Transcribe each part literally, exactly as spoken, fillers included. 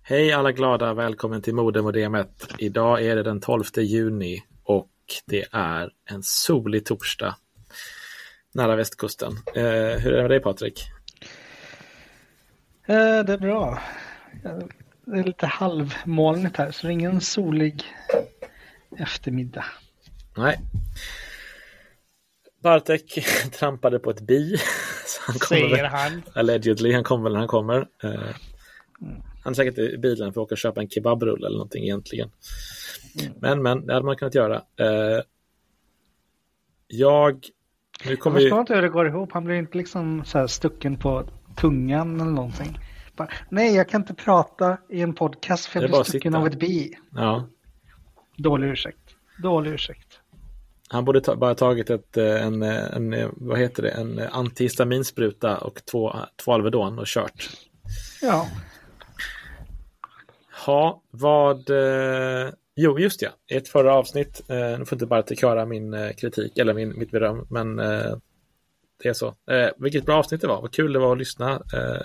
Hej alla glada, välkommen till Modemodemet. Idag är det den tolfte juni och det är en solig torsdag nära västkusten. Eh, hur är det med dig, Patrik? Eh, det är bra. Det är lite halvmolnigt här, så det är ingen solig eftermiddag. Nej. Bartek trampade på ett bi. Så han kommer Säger han. Allegedly, han kommer väl när han kommer. Eh, mm. Han är säkert i bilen för att åka och köpa en kebabrulle eller någonting egentligen. Mm. Men, men, det hade man kunnat göra. Eh, jag... Nu kommer jag förstår ju... inte hur det går ihop. Han blir inte liksom så här stucken på tungan eller någonting. Bara, nej, jag kan inte prata i en podcast för jag blir stucken av ett bi. Ja. Dålig ursäkt. Dålig ursäkt. Han borde ta, bara tagit ett, en, en, en, vad heter det, en antihistaminsspruta och två, två Alvedon och kört. Ja. Ja, vad... Eh, jo, just ja. I ett förra avsnitt, eh, nu får inte bara till höra min eh, kritik, eller min, mitt beröm, men eh, det är så. Eh, vilket bra avsnitt det var. Vad kul det var att lyssna eh,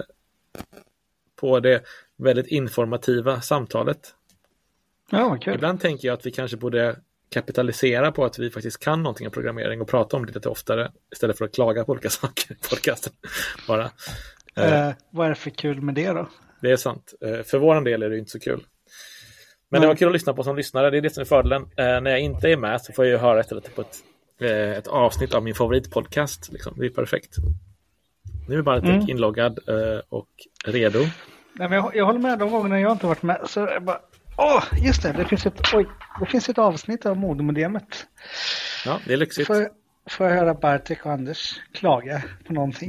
på det väldigt informativa samtalet. Ja, vad kul. Ibland tänker jag att vi kanske borde kapitalisera på att vi faktiskt kan någonting om programmering och prata om det lite oftare istället för att klaga på olika saker i podcasten. Bara. Eh, vad är det för kul med det då? Det är sant. Eh, för våran del är det inte så kul. Men det var kul att lyssna på som lyssnare. Det är det som är fördelen. Eh, när jag inte är med så får jag ju höra ett, på ett, eh, ett avsnitt av min favoritpodcast. Liksom. Det är perfekt. Nu är bara mm. inloggad eh, och redo. Nej, men jag, jag håller med de gångerna jag inte varit med. Så jag bara, åh, just det. Det finns ett, oj, det finns ett avsnitt av Modemodemet. Ja, det är lyxigt. Får, får jag höra Bartek och Anders klaga på någonting?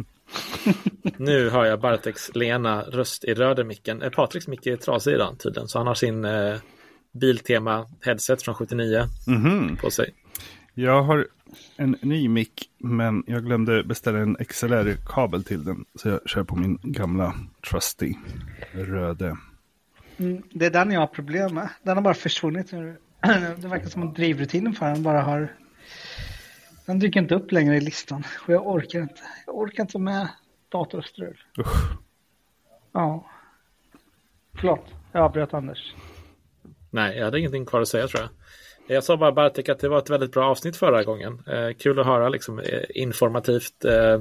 Nu hör jag Barteks lena röst i rödermicken. Eh, Patriks mick är trasig idag tydligen. Så han har sin eh, Biltema headset från sjuttionio mm-hmm. på sig. Jag har en ny mick, men jag glömde beställa en X L R-kabel till den. Så jag kör på min gamla trusty röde. Mm, det är den jag har problem med. Den har bara försvunnit. Det verkar som att drivrutinen för den bara har... Den dyker inte upp längre i listan. Och jag orkar inte. Jag orkar inte med datorstrul. Usch. Ja. Förlåt, jag avbröt Anders. Nej, jag hade ingenting kvar att säga tror jag. Jag sa bara Bartek att det var ett väldigt bra avsnitt förra gången. Eh, kul att höra liksom eh, informativt eh,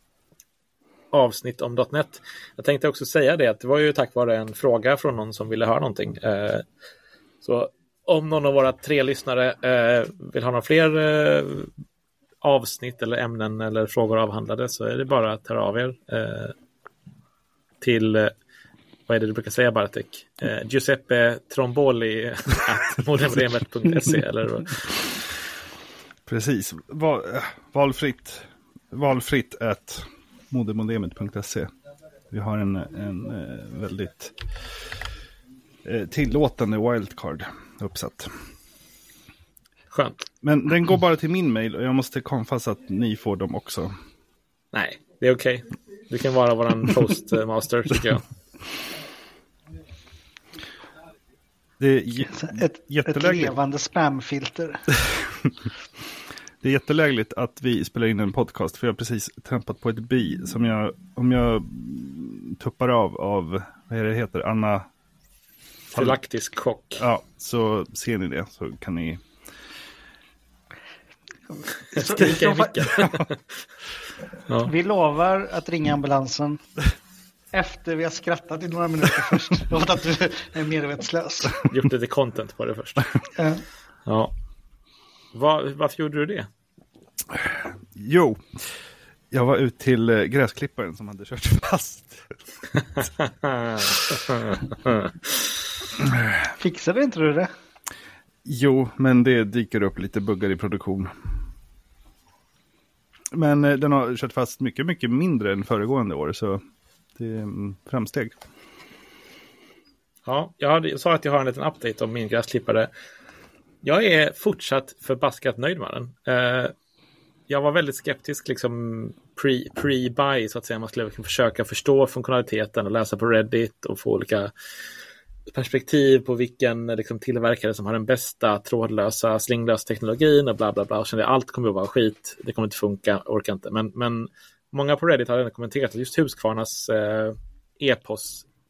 avsnitt om .net. Jag tänkte också säga det att det var ju tack vare en fråga från någon som ville höra någonting. Eh, så om någon av våra tre lyssnare eh, vill ha några fler eh, avsnitt eller ämnen eller frågor avhandlade så är det bara att höra av er eh, till eh, vad är det du brukar säga Bartek? Eh, Giuseppe Tromboli at modemodemet punkt se eller precis. Val, valfritt valfritt at modemodemet punkt se. Vi har en, en eh, väldigt eh, tillåtande wildcard uppsatt. Skönt. Men den går bara till min mail och jag måste konfassa att ni får dem också. Nej, det är okej. Okay. Du kan vara våran postmaster tycker jag. Det är j- ett, jättelägligt. Ett levande spamfilter. Det är jättelägligt att vi spelar in en podcast för jag har precis trampat på ett bi som jag, om jag tuppar av av, vad är det heter, Anna Filaktisk chock. Ja, så ser ni det så kan ni skrika i micken. Ja. Vi lovar att ringa ambulansen efter vi har skrattat i några minuter först. Och att du är medvetslös. Gjort lite content på det först. Ja. Ja. Var, varför gjorde du det? Jo, jag var ut till eh, gräsklipparen som hade kört fast. Fixade inte du det? Jo, men det dyker upp lite buggar i produktion. Men eh, den har kört fast mycket, mycket mindre än föregående år, så det är en framsteg. Ja, jag sa att jag har en liten update om min gräsklippare. Jag är fortsatt förbaskat nöjd med den. Eh, jag var väldigt skeptisk liksom pre, pre-buy så att säga. Man skulle försöka förstå funktionaliteten och läsa på Reddit och få olika perspektiv på vilken liksom, tillverkare som har den bästa trådlösa slinglösa teknologin och bla bla bla. Och kände allt kommer att vara skit. Det kommer inte funka, orkar inte. Men, men många på Reddit har redan kommenterat att just Husqvarnas eh, E P O S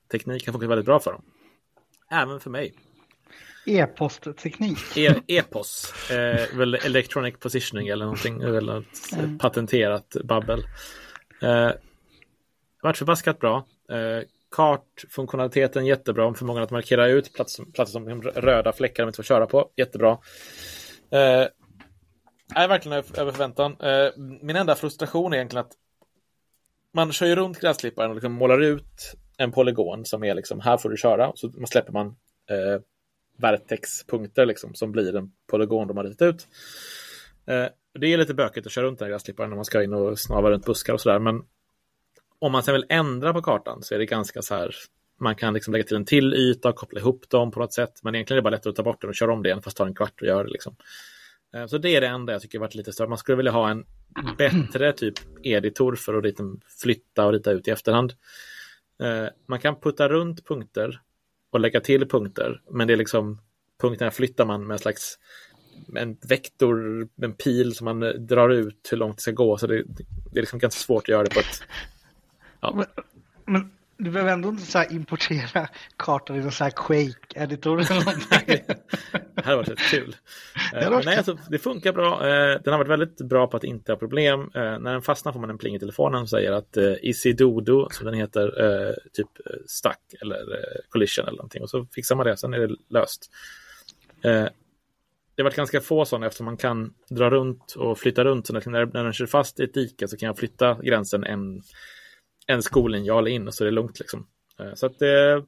tekniken funkar väldigt bra för dem. Även för mig. E-postteknik. E- E-post. Eh, väl electronic positioning eller någonting. Eller något mm. patenterat babbel. Eh, varit förbaskat bra. Eh, kartfunktionaliteten jättebra. För många att markera ut platser, platser som röda fläckar de inte får köra på. Jättebra. Eh, är verkligen över förväntan. Eh, min enda frustration är egentligen att man kör ju runt gräsklipparen och liksom målar ut en polygon som är liksom, här får du köra. Så man släpper man eh, vertexpunkter liksom, som blir en polygon de har ritat ut. Eh, det är lite bökigt att köra runt den här gräsklipparen när man ska in och snava runt buskar och sådär. Men om man sen vill ändra på kartan så är det ganska så här, man kan liksom lägga till en till yta och koppla ihop dem på något sätt. Men egentligen är det bara lättare att ta bort den och köra om det än fast ta en kvart och göra det liksom. Så det är det enda jag tycker varit lite större. Man skulle vilja ha en bättre typ editor för att liksom flytta och rita ut i efterhand. Man kan putta runt punkter och lägga till punkter. Men det är liksom, punkterna flyttar man med en slags en vektor, en pil som man drar ut hur långt det ska gå. Så det, det är liksom ganska svårt att göra det på ett... Ja. Men, men du behöver ändå inte så här importera kartan i någon så här Quake-editor eller någonting. Det här har varit rätt kul. Det, men nej, alltså, det funkar bra. Den har varit väldigt bra på att inte ha problem. När den fastnar får man en pling i telefonen som säger att Isidodo, som den heter, typ stuck eller collision eller någonting. Och så fixar man det, sen är det löst. Det har varit ganska få sådana eftersom man kan dra runt och flytta runt. Så när, när den kör fast i ett dike så kan jag flytta gränsen en, en skolinjal in och så är det lugnt liksom. Så att det...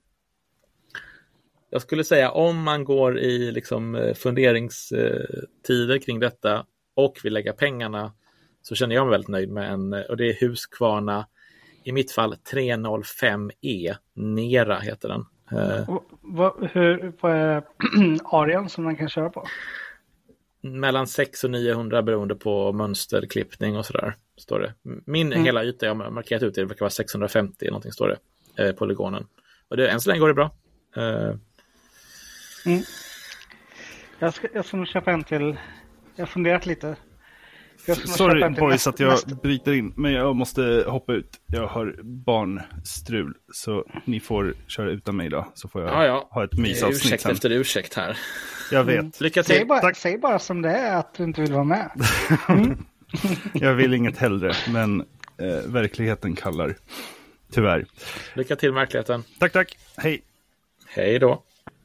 Jag skulle säga om man går i liksom funderingstider kring detta och vill lägga pengarna så känner jag mig väldigt nöjd med en, och det är Husqvarna, i mitt fall tre noll fem E Nera heter den. Vad, hur, vad är arean som man kan köra på? Mellan sex och niohundra beroende på mönsterklippning och sådär, står det. Min mm. hela yta jag har markerat ut det, det verkar vara sexhundrafemtio någonting står det, eh, polygonen. Och det, än så länge går det bra. Eh. Mm. Jag ska, jag ska nog köpa en till. Jag har funderat lite. Sorry boys att jag nästa. bryter in, men jag måste hoppa ut. Jag har barnstrul, så ni får köra utan mig då, så får jag ja, ja. ha ett mysavsnitt. Ursäkt sen. Efter ursäkt här. Jag vet. Mm. Lycka till. Säg bara, säg bara som det är att du inte vill vara med. Mm. Jag vill inget hellre, men eh, verkligheten kallar. Tyvärr. Lycka till med verkligheten. Tack, tack. Hej. Hej då.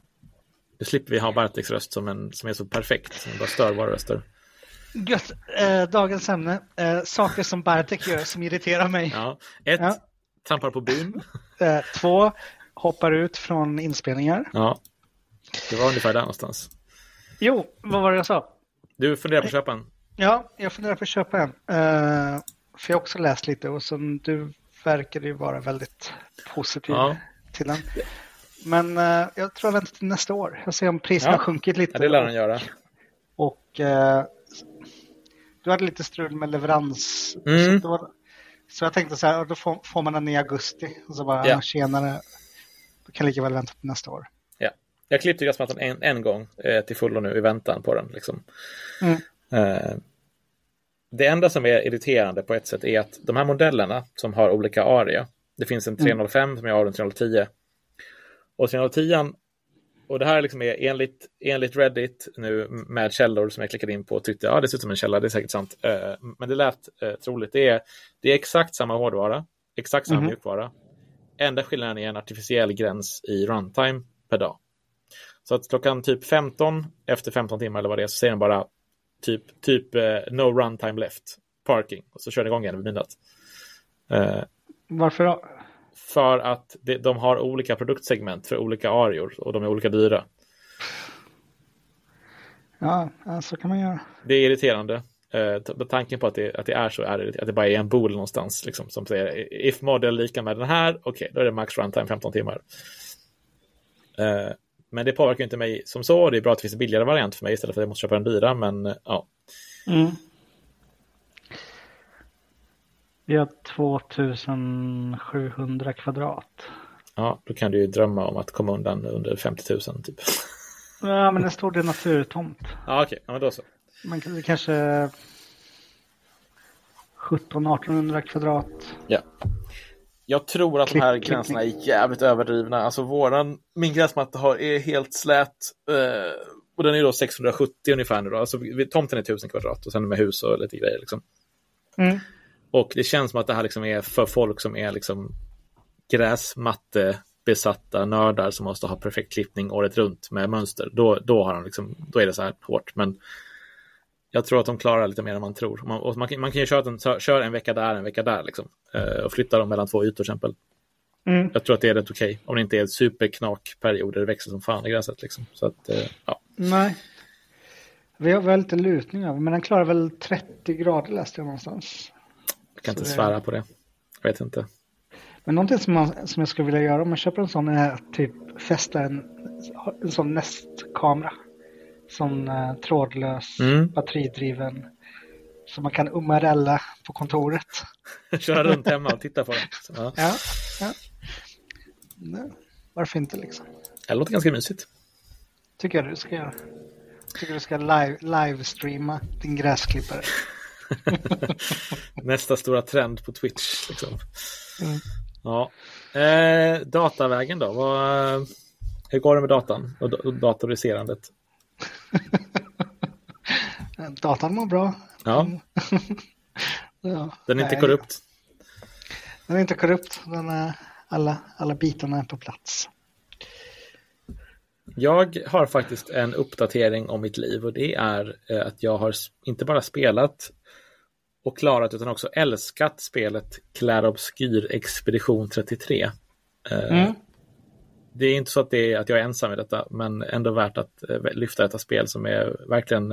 Nu slipper vi ha Barteks röst som, en, som är så perfekt, som bara stör våra röster. Gött, eh, dagens ämne. Eh, saker som Bartek gör som irriterar mig. Ja. Ett, ja. trampar på bin. Eh, två, hoppar ut från inspelningar. Ja, det var ungefär där någonstans. Jo, vad var det jag sa? Du funderar på att köpa en? Ja, jag funderar på att köpa en. Eh, för jag har också läst lite och som du verkar ju vara väldigt positiv ja. till den. Men eh, jag tror jag väntar till nästa år. Jag ser om priserna ja. har sjunkit lite. Ja, det lär den göra. Och eh, du hade lite strul med leverans. Mm. Så, var, så jag tänkte så här, då får, får man den i augusti. Och så bara, ja. senare, då kan jag lika väl vänta till nästa år. Ja, jag klippte gräsmattan en, en gång eh, till fullo nu i väntan på den. Liksom. Mm. Eh, det enda som är irriterande på ett sätt är att de här modellerna som har olika area. Det finns en tre noll fem mm. som jag har, en tre noll tio. Och tre noll tio, och det här liksom är enligt, enligt Reddit nu med källor som jag klickade in på och tyckte, ja det ser ut som en källa, det är säkert sant. Uh, men det lät uh, troligt. Det är, det är exakt samma hårdvara, exakt samma mm-hmm. mjukvara. Enda skillnaden är en artificiell gräns i runtime per dag. Så att klockan typ femton, efter femton timmar eller vad det är, så säger den bara typ, typ uh, no runtime left, parking. Och så kör den igång igen vid midnatt. Uh, Varför då? För att det, de har olika produktsegment för olika areor och de är olika dyra. Ja, så kan man göra. Det är irriterande. Eh, t- tanken på att det, att det är så är det, att det bara är en bool någonstans liksom, som säger if model lika med den här, okej, okay, då är det max runtime femton timmar. Eh, men det påverkar inte mig som så. Det är bra att det finns en billigare variant för mig istället för att jag måste köpa den dyra, men eh, ja. Mm. Vi har tvåtusensjuhundra kvadrat. Ja, då kan du ju drömma om att komma undan under femtio tusen typ. Ja, men det står det naturtomt. Ja, okej. Okay. Ja, men då så. Man kan kanske sjutton artonhundra kvadrat. Ja. Jag tror att de här gränserna är jävligt överdrivna. Alltså våran, min gräsmatta har, är helt slät. Eh, och den är då sexhundrasjuttio ungefär nu då. Alltså tomten är tusen kvadrat och sen med hus och lite grejer liksom. Mm. Och det känns som att det här liksom är för folk som är liksom gräsmatte besatta nördar som måste ha perfekt klippning året runt med mönster. Då, då, har de liksom, då är det så här hårt. Men jag tror att de klarar lite mer än man tror. Man, och man, man kan ju köra, en, köra en vecka där, en vecka där liksom. Eh, och flytta dem mellan två ytor till exempel. Mm. Jag tror att det är rätt okej. Okay, om det inte är en superknakperiod där det växer som fan i gräset liksom. Så att, eh, ja. Nej. Vi har väl lite lutning av, men den klarar väl trettio grader läste jag någonstans. Jag kan så inte det... svära på det. Jag vet inte. Men någonting som, man, som jag skulle vilja göra om man köper en sån är att typ fästa en, en sån nästkamera. Sån uh, trådlös, mm. batteridriven. Så man kan umarella på kontoret. Köra runt hemma och titta på den. Så, ja. Ja, ja. Nej, varför inte liksom? Det låter ganska mysigt. Tycker jag du ska göra. Tycker du ska live, livestreama din gräsklippare. Nästa stora trend på Twitch liksom. Mm. Ja. Eh, datavägen då. Vad, hur går det med datan och, och datoriserandet? Datan mår bra. Ja. Ja. Den är inte korrupt. Den är inte korrupt. Den är, alla, alla bitarna är på plats. Jag har faktiskt en uppdatering om mitt liv och det är att jag har inte bara spelat och klarat utan också älskat spelet Clair Obscur Expedition trettiotre. Mm. Det är inte så att, det är, att jag är ensam i detta, men ändå värt att lyfta detta spel som är verkligen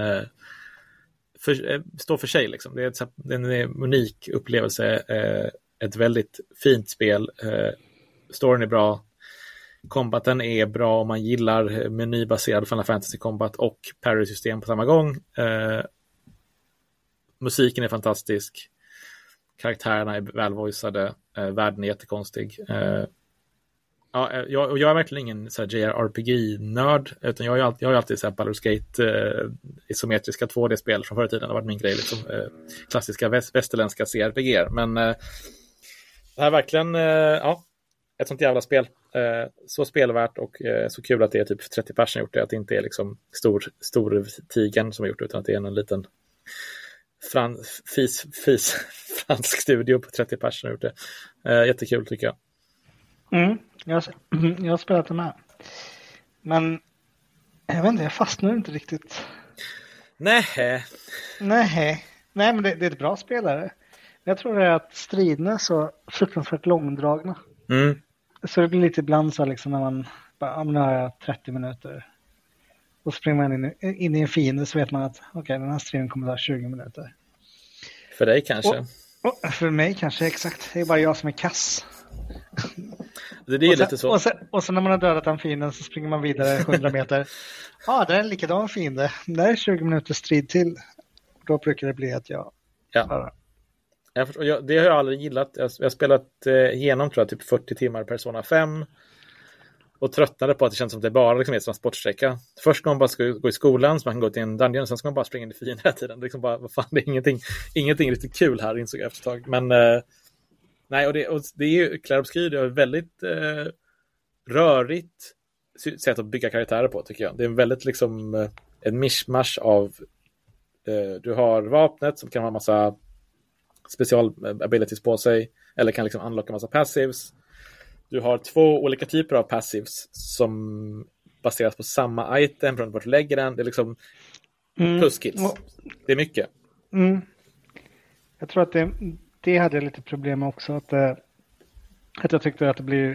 för, står för sig. Liksom. Det är ett, en unik upplevelse, ett väldigt fint spel. Storyn är bra. Combaten är bra om man gillar menybaserad Final Fantasy Combat och parry-system på samma gång. Eh, musiken är fantastisk. Karaktärerna är välvoicade. Eh, världen är jättekonstig. Eh, ja, jag, och jag är verkligen ingen så här J R P G-nörd, utan jag har ju alltid, jag har alltid så här Baldur's Gate eh, isometriska två D-spel från förr i tiden har varit min grej. Liksom, eh, klassiska väst, västerländska C R P G. Men eh, det här är verkligen, eh, ja, ett sånt jävla spel. Eh, så spelvärt och eh, så kul att det är typ trettio personer gjort det. Att det inte är liksom stor, stor tigen som har gjort det, utan att det är en liten fran, fis, fis, fransk studio på trettio personer gjort det. Eh, jättekul tycker jag. Mm, jag, jag har spelat det med. Men jag vet inte, jag fastnar inte riktigt. Nej. Nej, Nej men det, det är ett bra spelare. Jag tror det är att striderna är så fruktansvärt långdragna. Mm. Så det blir lite ibland så liksom när man bara, nu har jag trettio minuter. Och springer man in, in i en fiende så vet man att okej, okay, den här striden kommer att ta tjugo minuter. För dig kanske? Och, och för mig kanske, exakt. Det är bara jag som är kass. Det, det är och sen, lite så. Och sen, och sen när man har dödat den fienden så springer man vidare hundra meter. Ja, ah, det är en likadan fiende. Det är tjugo minuter strid till. Och då brukar det bli att jag... Ja. Bara... Jag förstår, jag, det har jag aldrig gillat. Jag, jag har spelat eh, igenom tror jag typ fyrtio timmar Persona fem. Och tröttnade på att det känns som att det bara liksom är en transportsträcka. Först ska man bara ska gå i skolan så man kan gå till en dungeon. Sen ska man bara springa in i fienden hela tiden. Det är liksom bara, vad fan, det är ingenting, ingenting riktigt kul här, insåg jag efter ett tag. Men eh, nej, och det, och det är ju Clair Obscur, det är väldigt eh, rörigt sätt att bygga karaktärer på tycker jag. Det är en väldigt liksom eh, en mishmash av eh, du har vapnet som kan ha en massa special abilities på sig eller kan liksom unlocka massa passives. Du har två olika typer av passives som baseras på samma item beroende på vart du lägger den. Det är liksom mm. pluskits. Det är mycket. Mm. Jag tror att det, det hade jag lite problem med också. Att, att jag tyckte att det blir...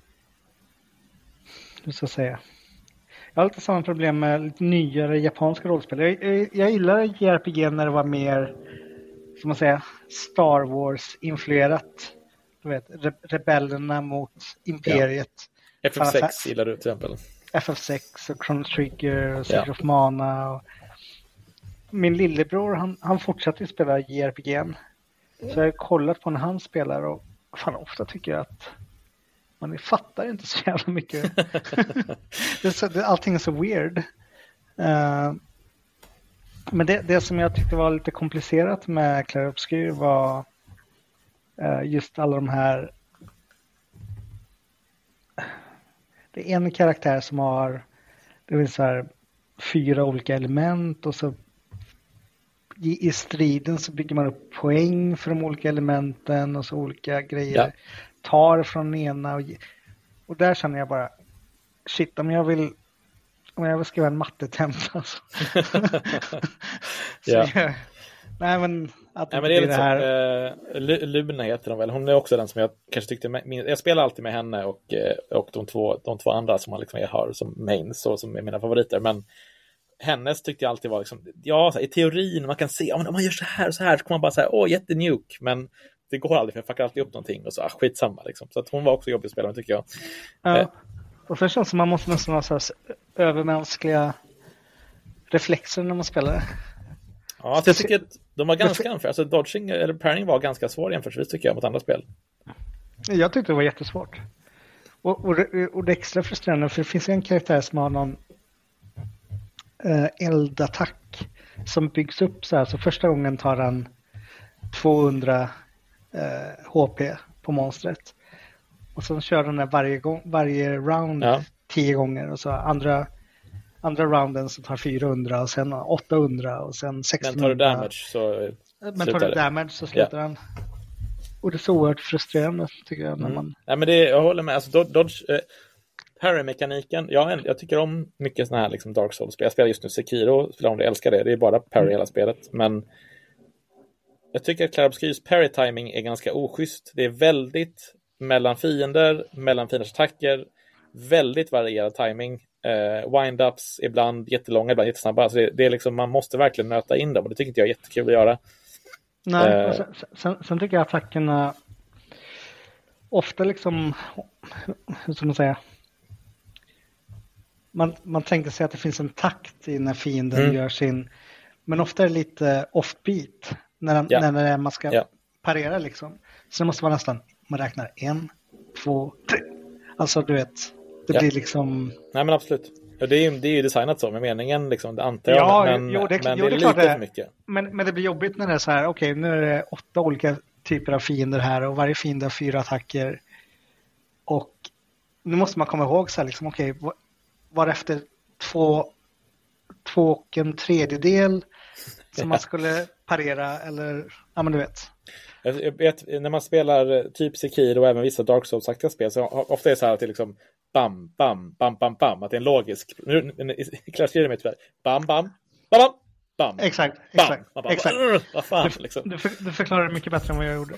Hur ska jag säga? Jag har lite samma problem med lite nyare japanska rollspel. Jag, jag, jag gillar J R P G när det var mer, som man säger, Star Wars-influerat. Du vet, re- rebellerna mot imperiet. Ja. F F sex gillar du till exempel. F F sex och Chrono Trigger och Secret ja. of Mana. Och... Min lillebror, han, han fortsatte ju spela J R P G. Mm. Så jag har kollat på när han spelar och fan ofta tycker jag att man fattar inte så jävla mycket. det är så, det, allting är så weird. Uh, men det, det som jag tyckte var lite komplicerat med Clair Obscur var uh, just alla de här det är en karaktär som har det är så här, fyra olika element och så i, i striden så bygger man upp poäng för de olika elementen och så olika grejer. Ja. Tar från den ena och, och där känner jag bara shit, om jag vill om jag vill skriva en mattetenta så. så ja. jag, nej men att nej, men det är lite det här så, uh, Luna heter hon väl. Hon är också den som jag kanske tyckte min, jag spelar alltid med henne och, och de, två, de två andra som man liksom jag har som mains och som är mina favoriter, men hennes tyckte jag alltid var liksom, ja, så här, i teorin man kan se, om man gör så här och så här så kommer man bara säga, åh, jättenuke, men det går aldrig för jag fuckar alltid upp någonting och så, ah, skitsamma liksom. Så att hon var också jobbig att spela med tycker jag. Ja. Eh. Och så känns det som man måste nästan ha så här övermänskliga reflexer när man spelar. Ja, alltså, jag tycker att de var ganska anför. Alltså dodging eller parrying var ganska svår jämförelsevis tycker jag mot andra spel. Jag tyckte det var jättesvårt. Och, och, och det är extra frustrerande för det finns en karaktär som har någon eh, eldattack som byggs upp så här. Så första gången tar han tvåhundra eh, H P på monstret. Och sen kör den där varje, gång, varje round ja. tio gånger. Och så andra, andra rounden så tar fyrahundra och sen åttahundra och sen sexhundra. Men tar du damage så Men tar du damage så slutar ja. han. Och det är så oerhört frustrerande tycker jag. När mm. man... ja, men det, jag håller med. Alltså, Dodge, eh, parry-mekaniken. Jag, jag tycker om mycket sådana här liksom Dark Souls-spel. Jag spelar just nu Sekiro. Jag älskar det. Det är bara parry mm. hela spelet. Men jag tycker att Claire Obscures parry-timing är ganska oschysst. Det är väldigt mellan fiender, mellan fienders attacker. Väldigt varierad timing. Uh, wind-ups ibland jättelånga, ibland jättesnabba. Alltså det, det är liksom, man måste verklen nöta in dem. Och det tycker inte jag är jättekul att göra. Nej, uh, sen, sen, sen tycker jag att attackerna ofta liksom, hur ska man säga, man, man tänker sig att det finns en takt i när fienden mm. gör sin, men ofta är det lite offbeat när, ja. när, när man ska ja. parera liksom. Så det måste vara nästan, man räknar en, två, tre. Alltså du vet, det ja. blir liksom... Nej men absolut. Det är, det är ju designat så med meningen, liksom, det antar jag. Ja, men, jo, det, men jo, det är, det är lite klart det, för mycket. Men, men det blir jobbigt när det är så här, okej, okay, nu är det åtta olika typer av fiender här och varje fiende har fyra attacker. Och nu måste man komma ihåg så här, liksom, okej, okay, var efter två, två och en tredjedel som man skulle parera eller, ja men du vet. Jag vet, när man spelar typ Sekiro och även vissa Dark Souls-aktiga spel så ofta är det så här att det är liksom bam, bam, bam, bam, bam, att det är en logisk klassiker med tyvärr, bam, bam, bam, bam, bam. Exakt, exakt, bam, exakt. Vad fan, du, liksom. du, för, du förklarar det mycket bättre än vad jag gjorde.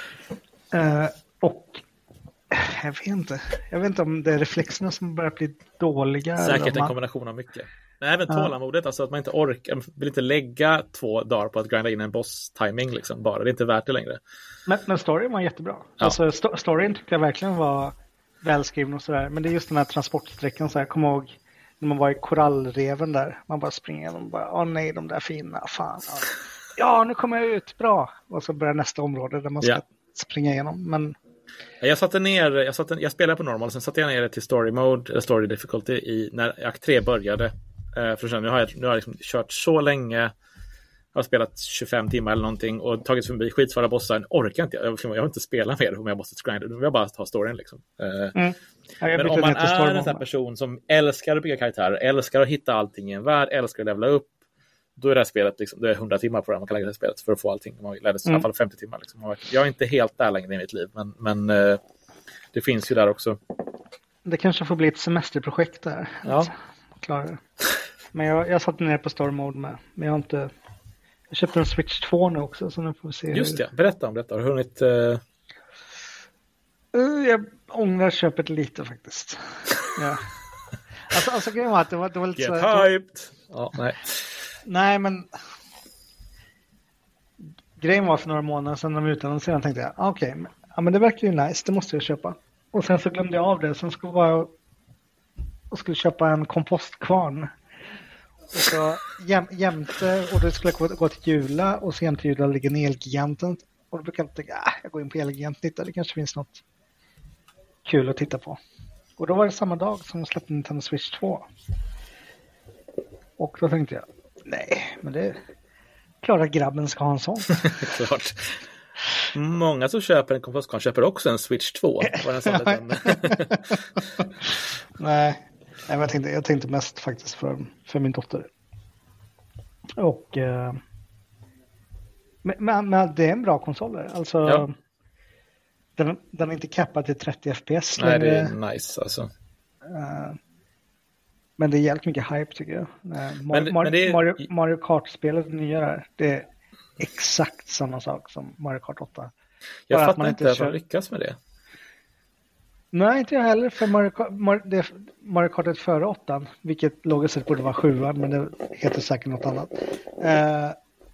Uh, och jag vet inte, jag vet inte om det är reflexerna som börjar bli dåliga. Säkert man... en kombination av mycket. Men även tålamodet, uh. alltså att man inte orkar, vill inte lägga två dagar på att grinda in en boss-timing liksom bara. Det är inte värt det längre. Men, men storyn var jättebra. Ja. Alltså st- storyn tyckte jag verkligen var välskriven och sådär. Men det är just den här transportsträckan så jag kommer ihåg när man var i korallreven där. Man bara springer och bara, åh nej, de där fina, fan. Ja, ja nu kommer jag ut, bra. Och så börjar nästa område där man ska ja. springa igenom. Men... Jag satte ner, jag, satte, jag spelade på normal, sen satte jag ner det till story mode, eller story difficulty i, när akt tre började. Uh, för sen, nu har jag, nu har jag liksom kört så länge, jag har spelat tjugofem timmar eller någonting och tagit förbi skitsvåra bossar. Orkar inte, jag, jag vill inte spela mer om jag måste grinda, nu vill jag bara ta storyn liksom. Uh, mm. ja, men om man är en sån person som älskar att bygga karaktärer, älskar att hitta allting i en värld, älskar att levela upp, då är det här spelet liksom, det är hundra timmar på det man kan lägga det här spelet för att få allting. Man lärde sig mm. i alla fall femtio timmar liksom. Jag är inte helt där längre i mitt liv, men, men uh, det finns ju där också. Det kanske får bli ett semesterprojekt där. Ja. Klara det. Men jag, jag satt ner på Story Mode med. Men jag har inte... Jag köpte en Switch två nu också, så nu får vi se. Just det, berätta om detta. Har du hunnit... Uh... Uh, jag ångrar köpet lite faktiskt. ja. Alltså, alltså grejen var att det var, det var lite Get så... Get hyped! Ja, nej. Nej, men... Grejen var för några månader sedan när de utannonserade tänkte jag, ah, okej, okay, men, ja, men det verkar ju nice, det måste jag köpa. Och sen så glömde jag av det. Sen skulle jag och skulle köpa en kompostkvarn. Och så jäm, jämte, och då skulle jag gå, gå till Jula och sen till Jula ligger en Elgiganten. Och då brukar jag tänka, ah, jag går in på Elgiganten, det kanske finns något kul att titta på. Och då var det samma dag som jag släppte Nintendo Switch två. Och då tänkte jag, nej, men det är klart att grabben ska ha en sån. Klart. Många som köper en kompostkvarn köper också en Switch två. Var en sån liten... Nej, Nej jag, tänkte, jag tänkte mest faktiskt för, för min dotter. Och eh, men, men det är en bra konsol. Alltså, ja. den, den är inte kappad till trettio F P S Nej, längre. det är nice alltså. Uh, men det är jävligt mycket hype tycker jag. Uh, Mar- men, Mar- men det är... Mario, Mario Kart-spelet nya där, det är exakt samma sak som Mario Kart åtta. Jag Bara fattar att inte att de kör... lyckas med det. Nej, inte jag heller. För Mario, Kart, Mario, det, Mario Kart är före åttan, vilket logiskt sett borde vara sjuan, men det heter säkert något annat. Uh,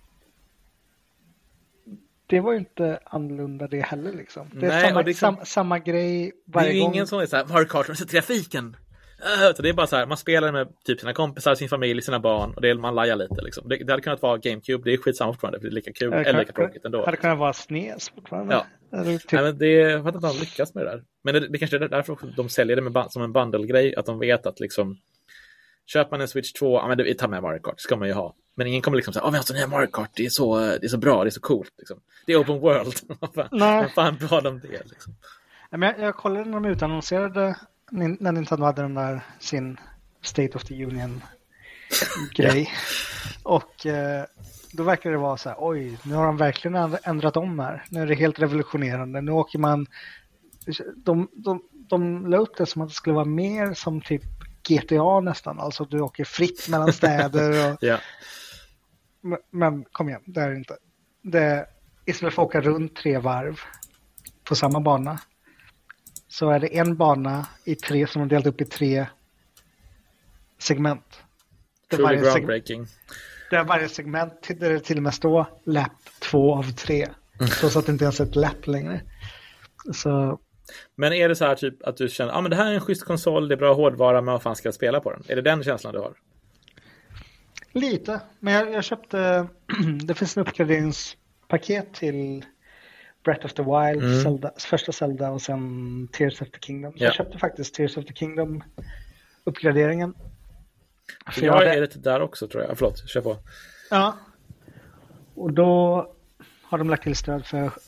det var ju inte annorlunda det heller liksom. Det är Nej, samma, det sam, samma grej varje gång. Det är ju ingen som är så här, Mario Kart, och så trafiken. Uh, det är bara så här, man spelar med typ sina kompisar, sin familj, sina barn, och det är, man lajar lite liksom. Det, det hade kunnat vara GameCube, det är skitsamma fortfarande, för det är lika kul, eller lika tråkigt ändå. Det hade kunnat vara S N E S fortfarande. Ja. Typ... Nej, men det, jag fattar inte om de lyckas med det där. Men det, det kanske är därför de säljer det med, som en bundle-grej, att de vet att liksom, köper man en Switch två, ja men det, ta med Mario Kart, ska man ju ha. Men ingen kommer liksom säga, åh vi har så nya Mario Kart, det är så, det är så bra, det är så coolt liksom. Det är open world. Vad fan bra de det liksom. Men jag, jag kollade när de utannonserade, när Nintendo hade den där sin State of the Union grej. Och eh, då verkar det vara så här, oj, nu har de verkligen ändrat om här. Nu är det helt revolutionerande. Nu åker man, de, de, de la upp det som att det skulle vara mer som typ G T A nästan. Alltså du åker fritt mellan städer. Och, ja. men, men kom igen, det är det inte. Det, istället för att åka runt tre varv på samma bana, så är det en bana i tre som de delat upp i tre segment. Truly groundbreaking. Det är varje segment där det till och med står lap två av tre. Så att det inte ens är ett lap längre. Så... Men är det så här typ att du känner, ja ah, men det här är en schysst konsol, det är bra hårdvara, men vad fan ska jag spela på den? Är det den känslan du har? Lite, men jag, jag köpte, det finns en uppgraderingspaket till Breath of the Wild, mm. Zelda, första Zelda och sen Tears of the Kingdom. Så ja. Jag köpte faktiskt Tears of the Kingdom uppgraderingen. För jag, jag hade... är det där också tror jag. Förlåt, kör på. Ja. Och då har de lagt till stöd för uh,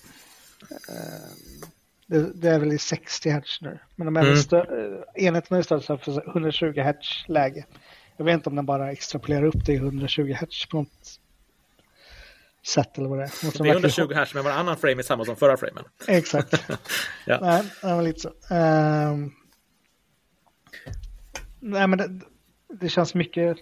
det, det är väl i sextio hertz nu. Men de är mm. stö, uh, enheten är stöd för hundratjugo hertz läge. Jag vet inte om den bara extrapolerar upp det i hundratjugo hertz på något sätt eller vad det är. Måste det är hundratjugo hertz men varannan frame är samma som förra framen. Exakt. ja. Nej, det var lite så. Uh, nej men det, det känns mycket.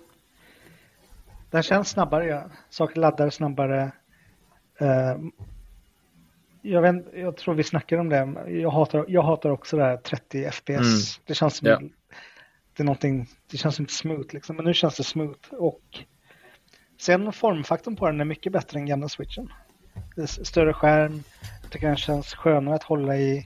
Det känns snabbare. Ja. Saker laddar snabbare. Uh, jag, vet, jag tror vi snackar om det. Jag hatar, jag hatar också det här trettio F P S. Mm. Det känns som yeah. det är någonting. Det känns inte smooth liksom. Men nu känns det smooth. Och sen formfaktorn på den är mycket bättre än gamla Switchen. Det är större skärm. Jag tycker den känns skönare att hålla i.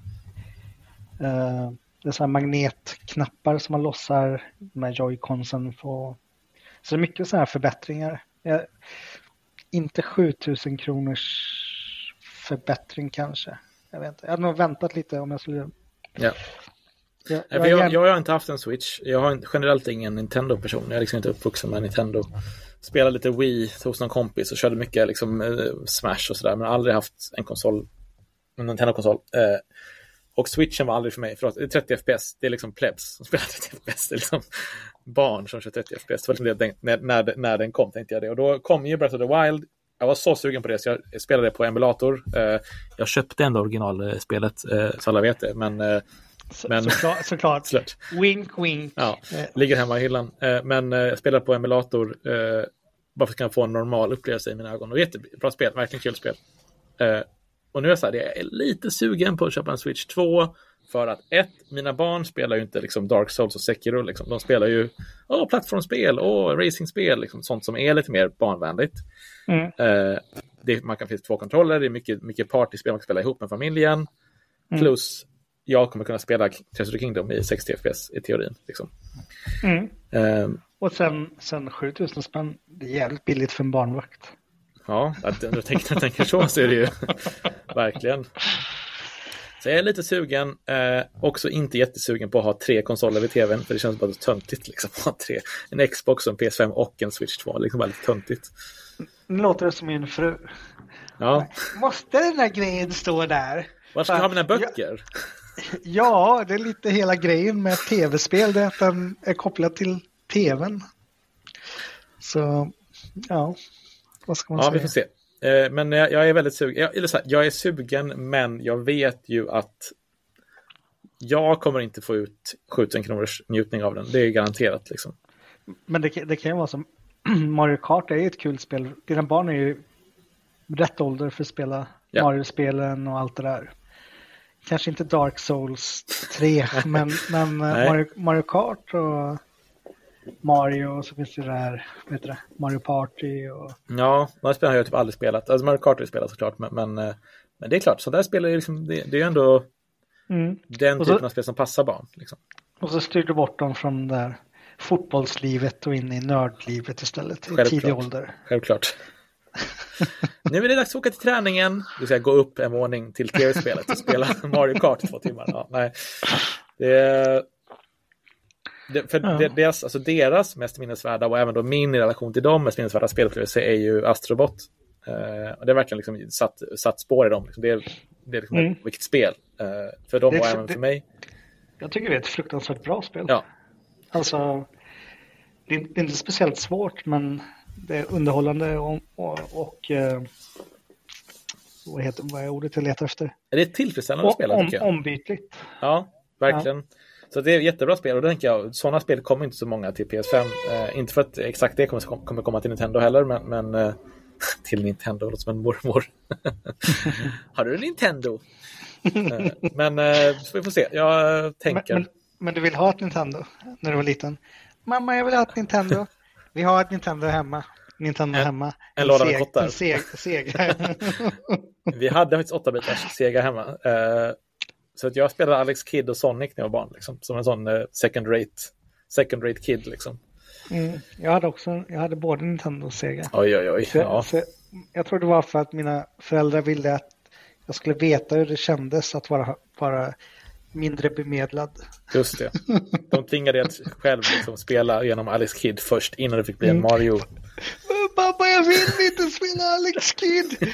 Uh, det är så här magnetknappar som man lossar med joyconsen på. Så det är mycket så här förbättringar. Jag, inte sjutusen kronors förbättring kanske. Jag vet inte. Jag hade nog väntat lite om jag skulle... Ja. Jag, jag, jag, jag har inte haft en Switch. Jag har generellt ingen Nintendo-person. Jag är liksom inte uppvuxen med Nintendo. Spelade lite Wii hos någon kompis och körde mycket liksom, Smash och sådär. Men aldrig haft en konsol, en Nintendo-konsol. Eh, Och Switchen var aldrig för mig. Förlåt, det är trettio F P S. Det är liksom plebs som spelar trettio F P S. Det är liksom barn som kör trettio F P S. Det var liksom det jag tänkte, när, när, när den kom tänkte jag det. Och då kom ju Breath of the Wild. Jag var så sugen på det så jag spelade det på emulator. Uh, jag köpte ändå originalspelet uh, så alla vet det. Men, uh, så, men såklart. såklart. Wink, wink. Ja, ligger hemma i hyllan. Uh, men uh, jag spelade på emulator uh, bara för att kunna få en normal upplevelse i mina ögon. Och jättebra spel, verkligen kul spel. Uh, Och nu är jag så här, jag är lite sugen på att köpa en Switch två för att ett, mina barn spelar ju inte liksom Dark Souls och Sekiro liksom. De spelar ju åh, plattformsspel och racingspel liksom, sånt som är lite mer barnvänligt. Mm. Eh, det, man kan finnas två kontroller, det är mycket, mycket partyspel man kan spela ihop med familjen. Mm. Plus jag kommer kunna spela Tears of the Kingdom i sextio F P S i teorin liksom. Mm. Eh, och sen, sen sjutusen spänn, det är jävligt billigt för en barnvakt. Ja, att jag tänker, jag tänker så, så är det ju verkligen. Så jag är lite sugen, eh, också inte jättesugen på att ha tre konsoler vid tvn, för det känns bara töntigt liksom, att ha tre. En Xbox, en P S fem och en Switch två, liksom bara lite töntigt. Nu låter det som min fru. Ja. Måste den där grejen stå där? Var ska jag ha mina böcker? Ja, ja, det är lite hela grejen med tv-spel. Det är att den är kopplad till tvn. Så, ja. Vad ska man Ja, säga? vi får se. Eh, men jag, jag är väldigt sugen. Jag, eller så här, jag är sugen, men jag vet ju att jag kommer inte få ut sjutusen kronors njutning av den. Det är garanterat liksom. Men det, det kan ju vara som Mario Kart är ju ett kul spel. Dina barn är ju rätt ålder för att spela Ja. Mario-spelen och allt det där. Kanske inte Dark Souls tre, men, men Mario, Mario Kart och Mario, och så finns det där, vet du det, Mario Party och... Ja, de här spelen har jag typ aldrig spelat. Alltså Mario Kart har jag spelat såklart, men, men, men det är klart, så där spelar ju liksom, det, det är ju ändå mm. den och så, typen av spel som passar barn. Liksom. Och så styr du bort dem från det där fotbollslivet och in i nördlivet istället i Självklart. tidig ålder. Självklart. Nu är det dags att åka till träningen. Du ska gå upp en våning till tv-spelet och spela Mario Kart i två timmar. Ja, nej. Det är... Det, för ja. deras, alltså deras mest minnesvärda och även då min relation till dem mest minnesvärda spelupplevelser är ju Astrobot. Uh, och det är verkligen liksom satt, satt spår i dem. Liksom. Det är, det är liksom mm. vilket spel. Uh, för dem det, och även det, för mig. Jag tycker det är ett fruktansvärt bra spel. Ja. Alltså, det är, det är inte speciellt svårt, men det är underhållande och, och, och uh, vad, heter, vad är ordet jag letar efter? Det är ett tillfredsställande spel, om, tycker jag. Ombytligt. Ja, verkligen. Ja. Så det är ett jättebra spel, och då tänker jag, sådana spel kommer inte så många till P S fem. Eh, inte för att exakt det kommer, kommer komma till Nintendo heller, men, men eh, till Nintendo, låter som en mormor. Har du en Nintendo? eh, men eh, så vi får se, jag tänker. Men, men, men du vill ha ett Nintendo när du var liten? Mamma, jag vill ha ett Nintendo. Vi har ett Nintendo hemma. Nintendo en, hemma. En, en låda med kottar. En seg, Sega. Vi hade faktiskt åtta bitars Sega hemma. Eh, Så att jag spelade Alex Kidd och Sonic när jag var barn. Liksom, som en sån uh, second rate second rate kid. Liksom. Mm, jag hade också jag hade både Nintendo och Sega. Oj, oj, oj. Så, ja. så jag tror det var för att mina föräldrar ville att jag skulle veta hur det kändes att vara, vara mindre bemedlad. Just det. De tvingade att själv liksom spela genom Alex Kidd först innan det fick bli en mm. Mario. Pappa, jag vill inte spela Alex Kidd!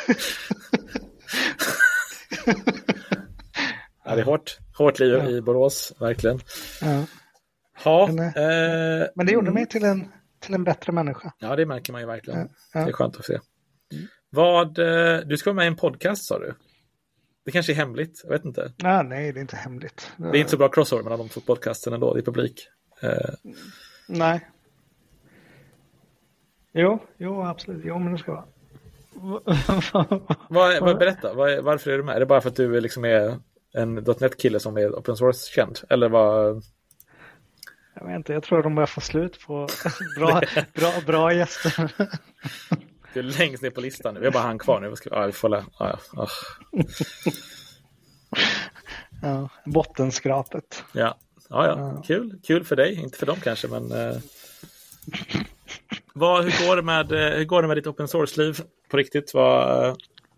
Ja, det är hårt, hårt liv ja. i Borås, verkligen. Ja. Ja, men, eh, men det gjorde mig till en, till en bättre människa. Ja, det märker man ju verkligen. Ja. Ja. Det är skönt att se. Mm. Vad, eh, du ska vara med i en podcast, sa du? Det kanske är hemligt, jag vet inte. Nej, nej, det är inte hemligt. Det är inte så bra crossover mellan de två podcasten ändå i publik. Eh. Nej. Jo, jo, absolut. Jo, men det ska vara. vad, vad, berätta, vad, varför är du med? Är det bara för att du liksom är en .NET-kille som är open source-känd? Eller vad? Jag vet inte, jag tror de börjar få slut på bra, bra, bra gäster. Du är längst ner på listan nu. Vi har bara han kvar nu. Ja, vi får la... ja, ja. Ja, bottenskrapet. Ja. Ja, ja, kul. Kul för dig. Inte för dem kanske, men... Eh... Vad, hur, går det med, hur går det med ditt open source-liv på riktigt? Vad...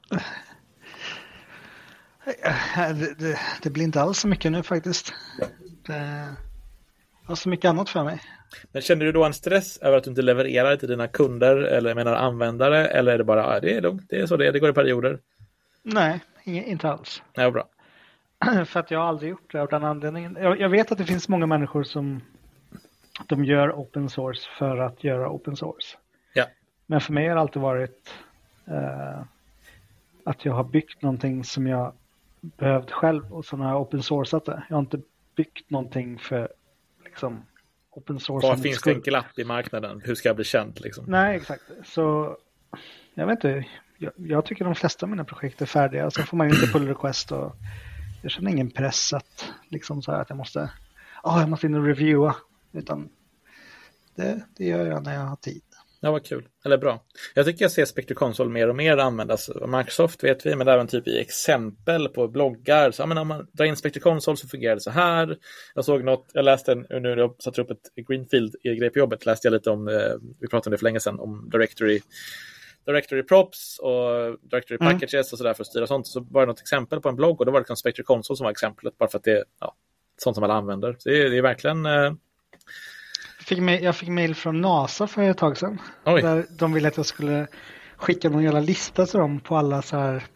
Det, det, det blir inte alls så mycket nu faktiskt. Det har så mycket annat för mig. Men känner du då en stress över att du inte levererar till dina kunder eller jag menar användare? Eller är det bara, ja, det är lugnt, det är så det är, det går i perioder? Nej, inte alls. Nej, bra. För att jag har aldrig gjort det av den anledningen. Jag, jag vet att det finns många människor som de gör open source för att göra open source. Ja. Men för mig har det alltid varit eh, att jag har byggt någonting som jag behövt själv och så har jag open sourcat det. Jag har inte byggt någonting för liksom open source. Vad finns det en glapp i marknaden? Hur ska jag bli känd liksom? Nej, exakt. Så jag vet inte. Jag, jag tycker de flesta av mina projekt är färdiga. Så får man inte pull request och jag känner ingen press att liksom så här att jag måste oh, jag måste in och reviewa. Utan det, det gör jag när jag har tid. Ja, vad kul. Eller bra. Jag tycker jag ser Spectre Console mer och mer användas. Microsoft vet vi, men även typ i exempel på bloggar. Så, ja, men om man drar in Spectre Console så fungerar det så här. Jag såg något, jag läste en, nu när jag satte upp ett Greenfield-grej på jobbet, läste jag lite om, eh, vi pratade om det för länge sedan, om directory, directory props och directory packages mm. och sådär för att styra sånt. Så var det något exempel på en blogg och då var det Spectre Console som var exemplet, bara för att det är ja, sånt som alla använder. Så det är, det är verkligen... Eh, Jag fick, mail, jag fick mail från NASA för ett tag sedan. Oj. Där de ville att jag skulle skickade någon jävla lista till dem på alla så här...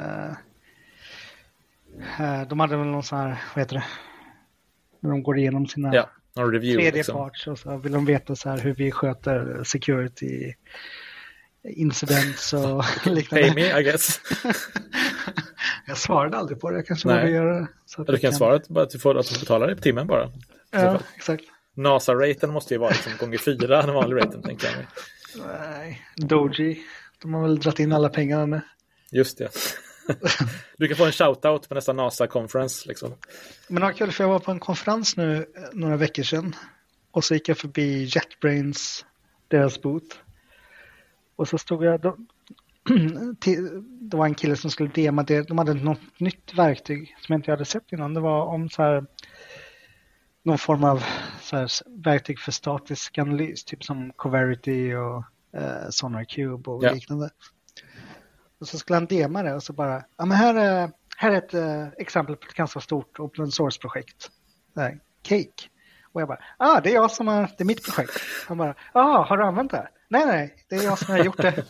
Uh, de hade väl någon så här, vad heter det? När de går igenom sina ja, review, tredje liksom. parts och så vill de veta så här hur vi sköter security incidents och liknande. Pay me, I guess. Jag svarade aldrig på det, jag kanske borde göra det. Så att du kan, kan svara att, bara att du får att du betalar det på timmen bara. Ja, exakt. NASA-raten måste ju vara liksom gånger fyra, den vanliga raten, tänker jag. Nej, Doji. De har väl dragit in alla pengarna med. Just det. Du kan få en shoutout på nästa NASA-conference. Liksom. Men det var kul, för jag var på en konferens nu några veckor sedan. Och så gick jag förbi JetBrains, deras booth. Och så stod jag... Då, det var en kille som skulle dema det. De hade något nytt verktyg som jag inte hade sett innan. Det var om så här... någon form av så här, verktyg för statisk analys. Typ som Coverity och eh, SonarCube och ja. liknande. Och så skulle han dema det och så bara, ja men här är, här är ett uh, exempel på ett ganska stort open source-projekt. Där, Cake. Och jag bara, ah det är jag som har, det är mitt projekt. Han bara, ah har du använt det? Nej nej, det är jag som har gjort det.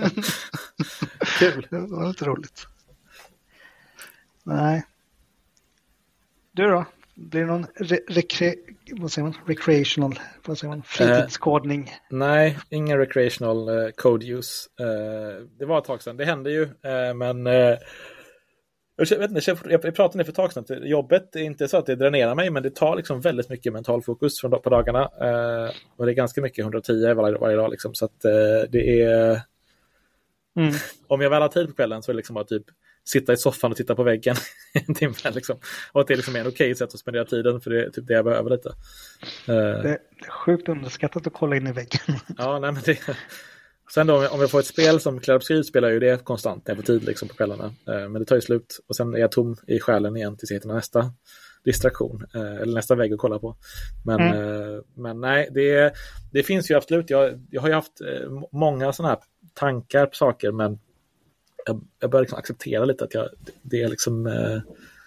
Kul. Det var lite roligt. Nej. Du då? Blir det någon re- rekre- vad säger man? recreational vad säger man? fritidskodning? Uh, nej, ingen recreational uh, code use. Uh, det var ett tag sedan. Det hände ju, uh, men uh, jag, vet inte, jag, jag pratade för ett tag sedan att jobbet är inte så att det dränerar mig, men det tar liksom väldigt mycket mental fokus från, på dagarna. Uh, och det är ganska mycket hundratio varje, varje dag liksom, så att uh, det är mm. om jag väl har tid på kvällen så är det liksom bara typ sitta i soffan och titta på väggen en timme liksom. Och att det är liksom en okej sätt att spendera tiden, för det är typ det jag behöver lite. Uh, det är sjukt underskattat att kolla in i väggen. Ja, nej men det... Sen då, om jag får ett spel som Clair Obscur spelar ju det konstant när jag får tid liksom på kvällarna. Uh, men det tar ju slut och sen är jag tom i själen igen tills jag hittar nästa distraktion. Uh, eller nästa vägg att kolla på. Men, mm. uh, men nej, det, det finns ju absolut. Jag, jag har ju haft uh, många sådana här tankar på saker, men Jag, jag börjar liksom acceptera lite att jag, det är liksom eh,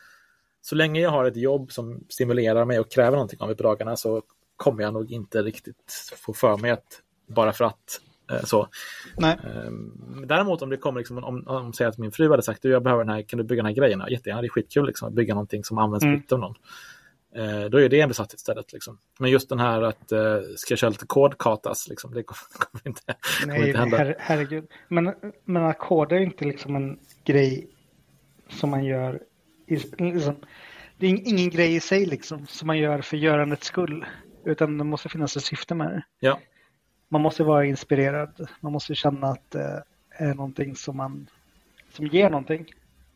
så länge jag har ett jobb som stimulerar mig och kräver någonting av mig på dagarna, så kommer jag nog inte riktigt få för mig att bara för att eh, så. Nej. Eh, däremot om det kommer liksom, om, om säger att min fru hade sagt du, jag behöver den här, kan du bygga den här grejen? Jättegärna, det är skitkul liksom, att bygga någonting som används mm. av någon. Eh, då är det en besatt istället liksom. Men just den här att eh, ska jag köra lite kodkatas liksom, det kommer, kommer inte, nej, kommer inte hända. Her- herregud. Men, men att koda är inte liksom en grej som man gör i, liksom, det är ingen grej i sig liksom som man gör för görandets skull, utan det måste finnas ett syfte med det. Ja. Man måste vara inspirerad. Man måste känna att det är någonting som man som ger någonting.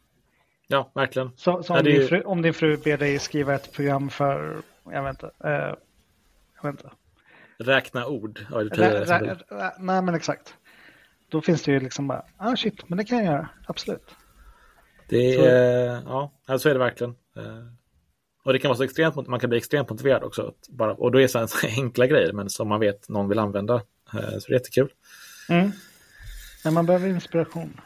Ja, verkligen. Så, så om, ja, din ju... fru, om din fru ber dig skriva ett program för, jag vet inte, eh, jag vet inte. Räkna ord. Ja, det rä, rä, rä, nej, men exakt. Då finns det ju liksom bara, ah shit, men det kan jag göra, absolut. Det är, ja, alltså är det verkligen. Och det kan vara så extremt, man kan bli extremt motiverad också. Bara, och då är det så enkla grejer, men som man vet någon vill använda. Så det är jättekul. Mm. Men man behöver inspiration.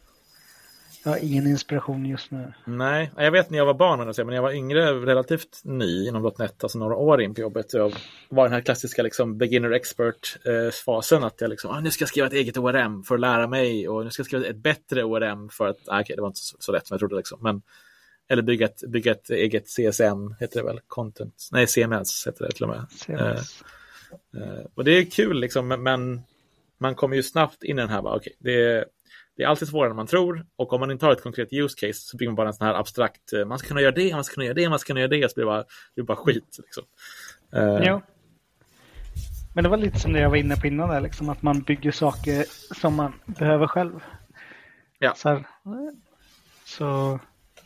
Jag har ingen inspiration just nu. Nej, jag vet när jag var barn, men när jag var yngre, relativt ny inom .dot net, alltså några år in på jobbet. Jag var den här klassiska liksom, beginner expert-fasen, att jag liksom, ah, nu ska jag skriva ett eget O R M för att lära mig, och nu ska jag skriva ett bättre O R M för att, ah, okej, okay, det var inte så, så lätt som jag trodde liksom, men eller bygga ett, bygga ett eget C S M, heter det väl, content, nej C M S heter det till och med. C M S. Uh, uh, och det är kul liksom, men man kommer ju snabbt in i den här, okej, okay, det är Det är alltid svårare än man tror, och om man inte har ett konkret use case så blir man bara en sån här abstrakt, man ska kunna göra det, man ska kunna göra det, man ska kunna göra det, så blir det bara, det blir bara skit liksom. Uh. Ja. Men det var lite som det jag var inne på innan där, liksom, att man bygger saker som man behöver själv. Ja. Så, här, så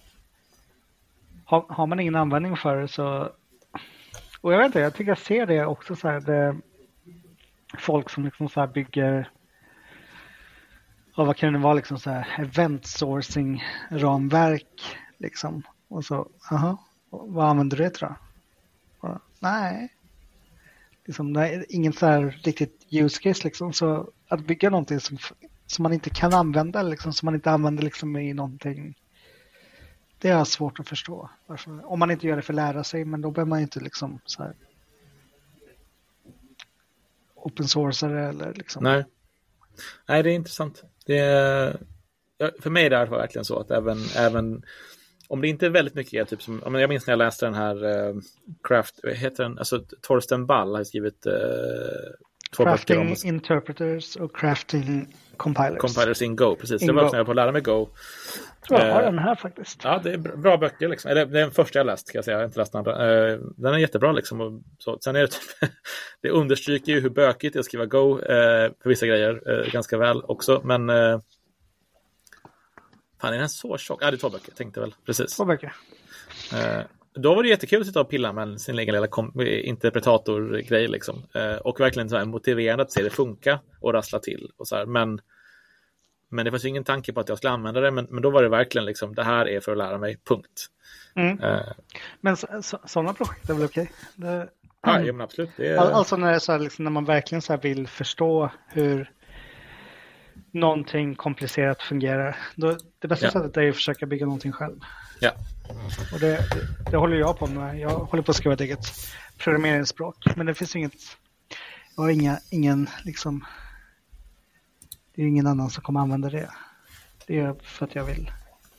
har, har man ingen användning för det så, och jag vet inte, jag tycker jag ser det också så här, det, folk som liksom så här bygger. Och vad kan det vara liksom så här event sourcing ramverk liksom, och så aha, vad använder du det då? Och, nej. Liksom det är ingen så här riktigt use case liksom, så att bygga någonting som som man inte kan använda liksom, som man inte använder liksom i någonting, det är svårt att förstå. Varför, om man inte gör det för att lära sig, men då behöver man inte liksom så här open source eller liksom. Nej. Nej, det är intressant. Det är, ja, för mig där var det verkligen så att även, även om det inte är väldigt mycket, typ som, jag minns när jag läste den här uh, Craft, vad heter den? Alltså Torsten Ball har skrivit uh, två Crafting böcker om Interpreters och Crafting Compilers. Compilers in Go, precis. In det var Go. också när jag på att lära mig Go. Jag har uh, den här faktiskt. Ja, det är bra böcker liksom. Eller, det är den första jag läst, ska jag säga. Jag har inte läst den andra. Uh, den är jättebra liksom. Och så. Sen är det typ, det understryker ju hur bökigt det är att skriva Go uh, för vissa grejer uh, ganska väl också. Men uh, fan, är den så tjock? Ja, det är två böcker, tänkte väl. Precis. Två böcker. Uh, då var det jättekul att sitta och pilla med sin egen lilla kom- interpretator-grej liksom. Uh, och verkligen så här motiverande att se det funka och rassla till. Och så här. Men, men det fanns ju ingen tanke på att jag skulle använda det. Men, men då var det verkligen liksom, det här är för att lära mig, punkt. Mm. Uh, men så, så, sådana projekt är väl okej? Okay? Det... Ja, ja, men absolut. Det är... All, alltså när, det är så här, liksom, när man verkligen så här vill förstå hur någonting komplicerat fungerar. Då, det bästa ja. sättet är att försöka bygga någonting själv. Ja. Och det, det, det håller jag på med. Jag håller på att skriva ett eget programmeringsspråk. Men det finns inget... Jag har inga, ingen liksom... Det är ingen annan som kommer använda det. Det är för att jag vill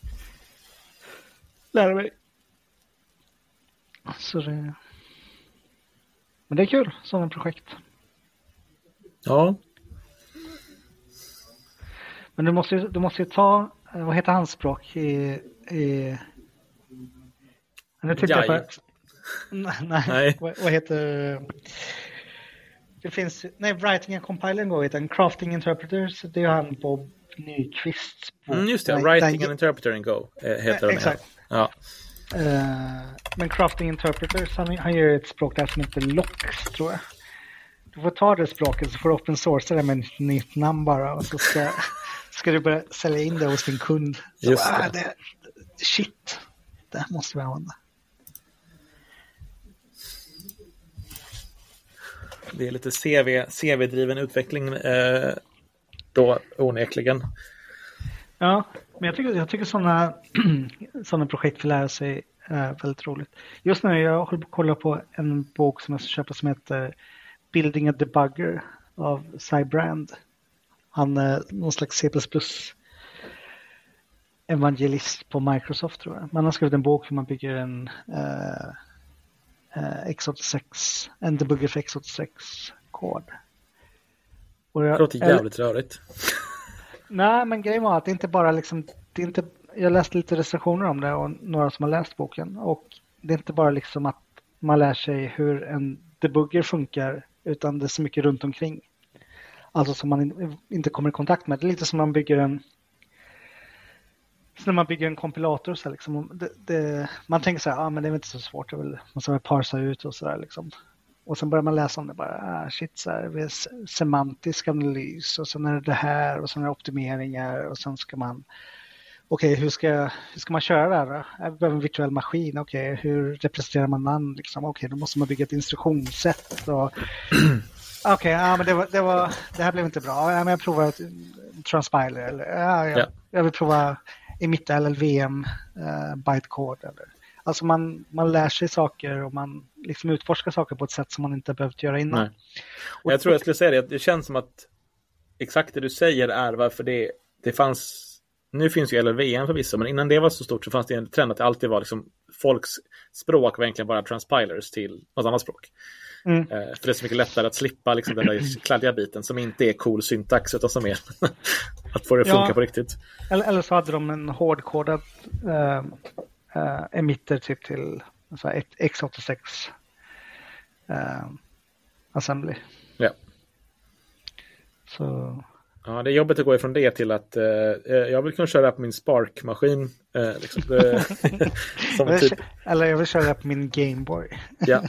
lära mig. Så det... Men det är kul, sådana projekt. Ja. Men du måste ju, du måste ju ta, vad heter hans språk i... i... Nu tittar jag på... Nej, nej. Vad, vad heter... Det finns... Nej, Writing and Compiling går utan Crafting Interpreters, det är ju han Bob Nyqvists bok. Mm, just det, nej, Writing nej, and Interpreter in Go heter den. Exakt. Ja. Uh, men Crafting Interpreters, han, han gör ett språk där som heter Lox, tror jag. Du får ta det språket så får du open source det med ett nytt namn bara och så ska, ska du börja sälja in det hos din kund. Så, just det. Ah, det. Shit, det måste vi använda. Det är lite C V, C V-driven utveckling eh, då onekligen. Ja, men jag tycker, jag tycker sådana såna projekt för att lära sig är väldigt roligt. Just nu jag håller på att kolla på en bok som jag ska köpa som heter Building a Debugger av Cy Brand. Han är någon slags C plus plus evangelist på Microsoft, tror jag. Man har skrivit en bok hur man bygger en uh, uh, x åttiosex, en debugger för x åttiosex-kod. Det låter jävligt rörigt. Nej, men grejen var att det inte bara liksom, det är inte, jag läste lite recensioner om det och några som har läst boken, och det är inte bara liksom att man lär sig hur en debugger funkar, utan det är så mycket runt omkring. Alltså som man in, inte kommer i kontakt med. Det är lite som man bygger en så när man bygger en kompilator så liksom, det, det, man tänker så här, ah, men det är inte så svårt, jag vill, man ska väl parsa ut och så där liksom. Och sen börjar man läsa om det bara, ah, shit, så här, det är semantisk analys och sen är det det här och sen är det optimeringar och sen ska man, okej, okay, hur, ska, hur ska man köra det här då? Jag behöver en virtuell maskin, okej, okay, hur representerar man namn liksom? Okej, okay, då måste man bygga ett instruktionssätt och okej, okay, ja, men det, var, det, var, det här blev inte bra, ja, men jag provar ett transpiler eller ja, jag, ja. jag vill prova emitter L L V M, uh, bytecode eller. Alltså man, man lär sig saker och man liksom utforskar saker på ett sätt som man inte behövt göra innan. Nej. Och jag tror jag skulle säga det, det känns som att exakt det du säger är varför det, det fanns, nu finns ju L L V M förvisso, men innan det var så stort så fanns det en trend att det alltid var liksom, folks språk var egentligen bara transpilers till något annat språk. Mm. Eh, för det är så mycket lättare att slippa liksom, den där kladdiga biten som inte är cool syntax utan som är att få det att funka ja, på riktigt. Eller, eller så hade de en hårdkodad eh, Uh, emitter typ till alltså, x åttiosex uh, assembly. Ja. Så. Ja, det är jobbigt att gå ifrån det till att uh, jag vill kunna köra på min Spark-maskin. Uh, liksom, uh, som typ... Eller jag vill köra på min Gameboy. Ja.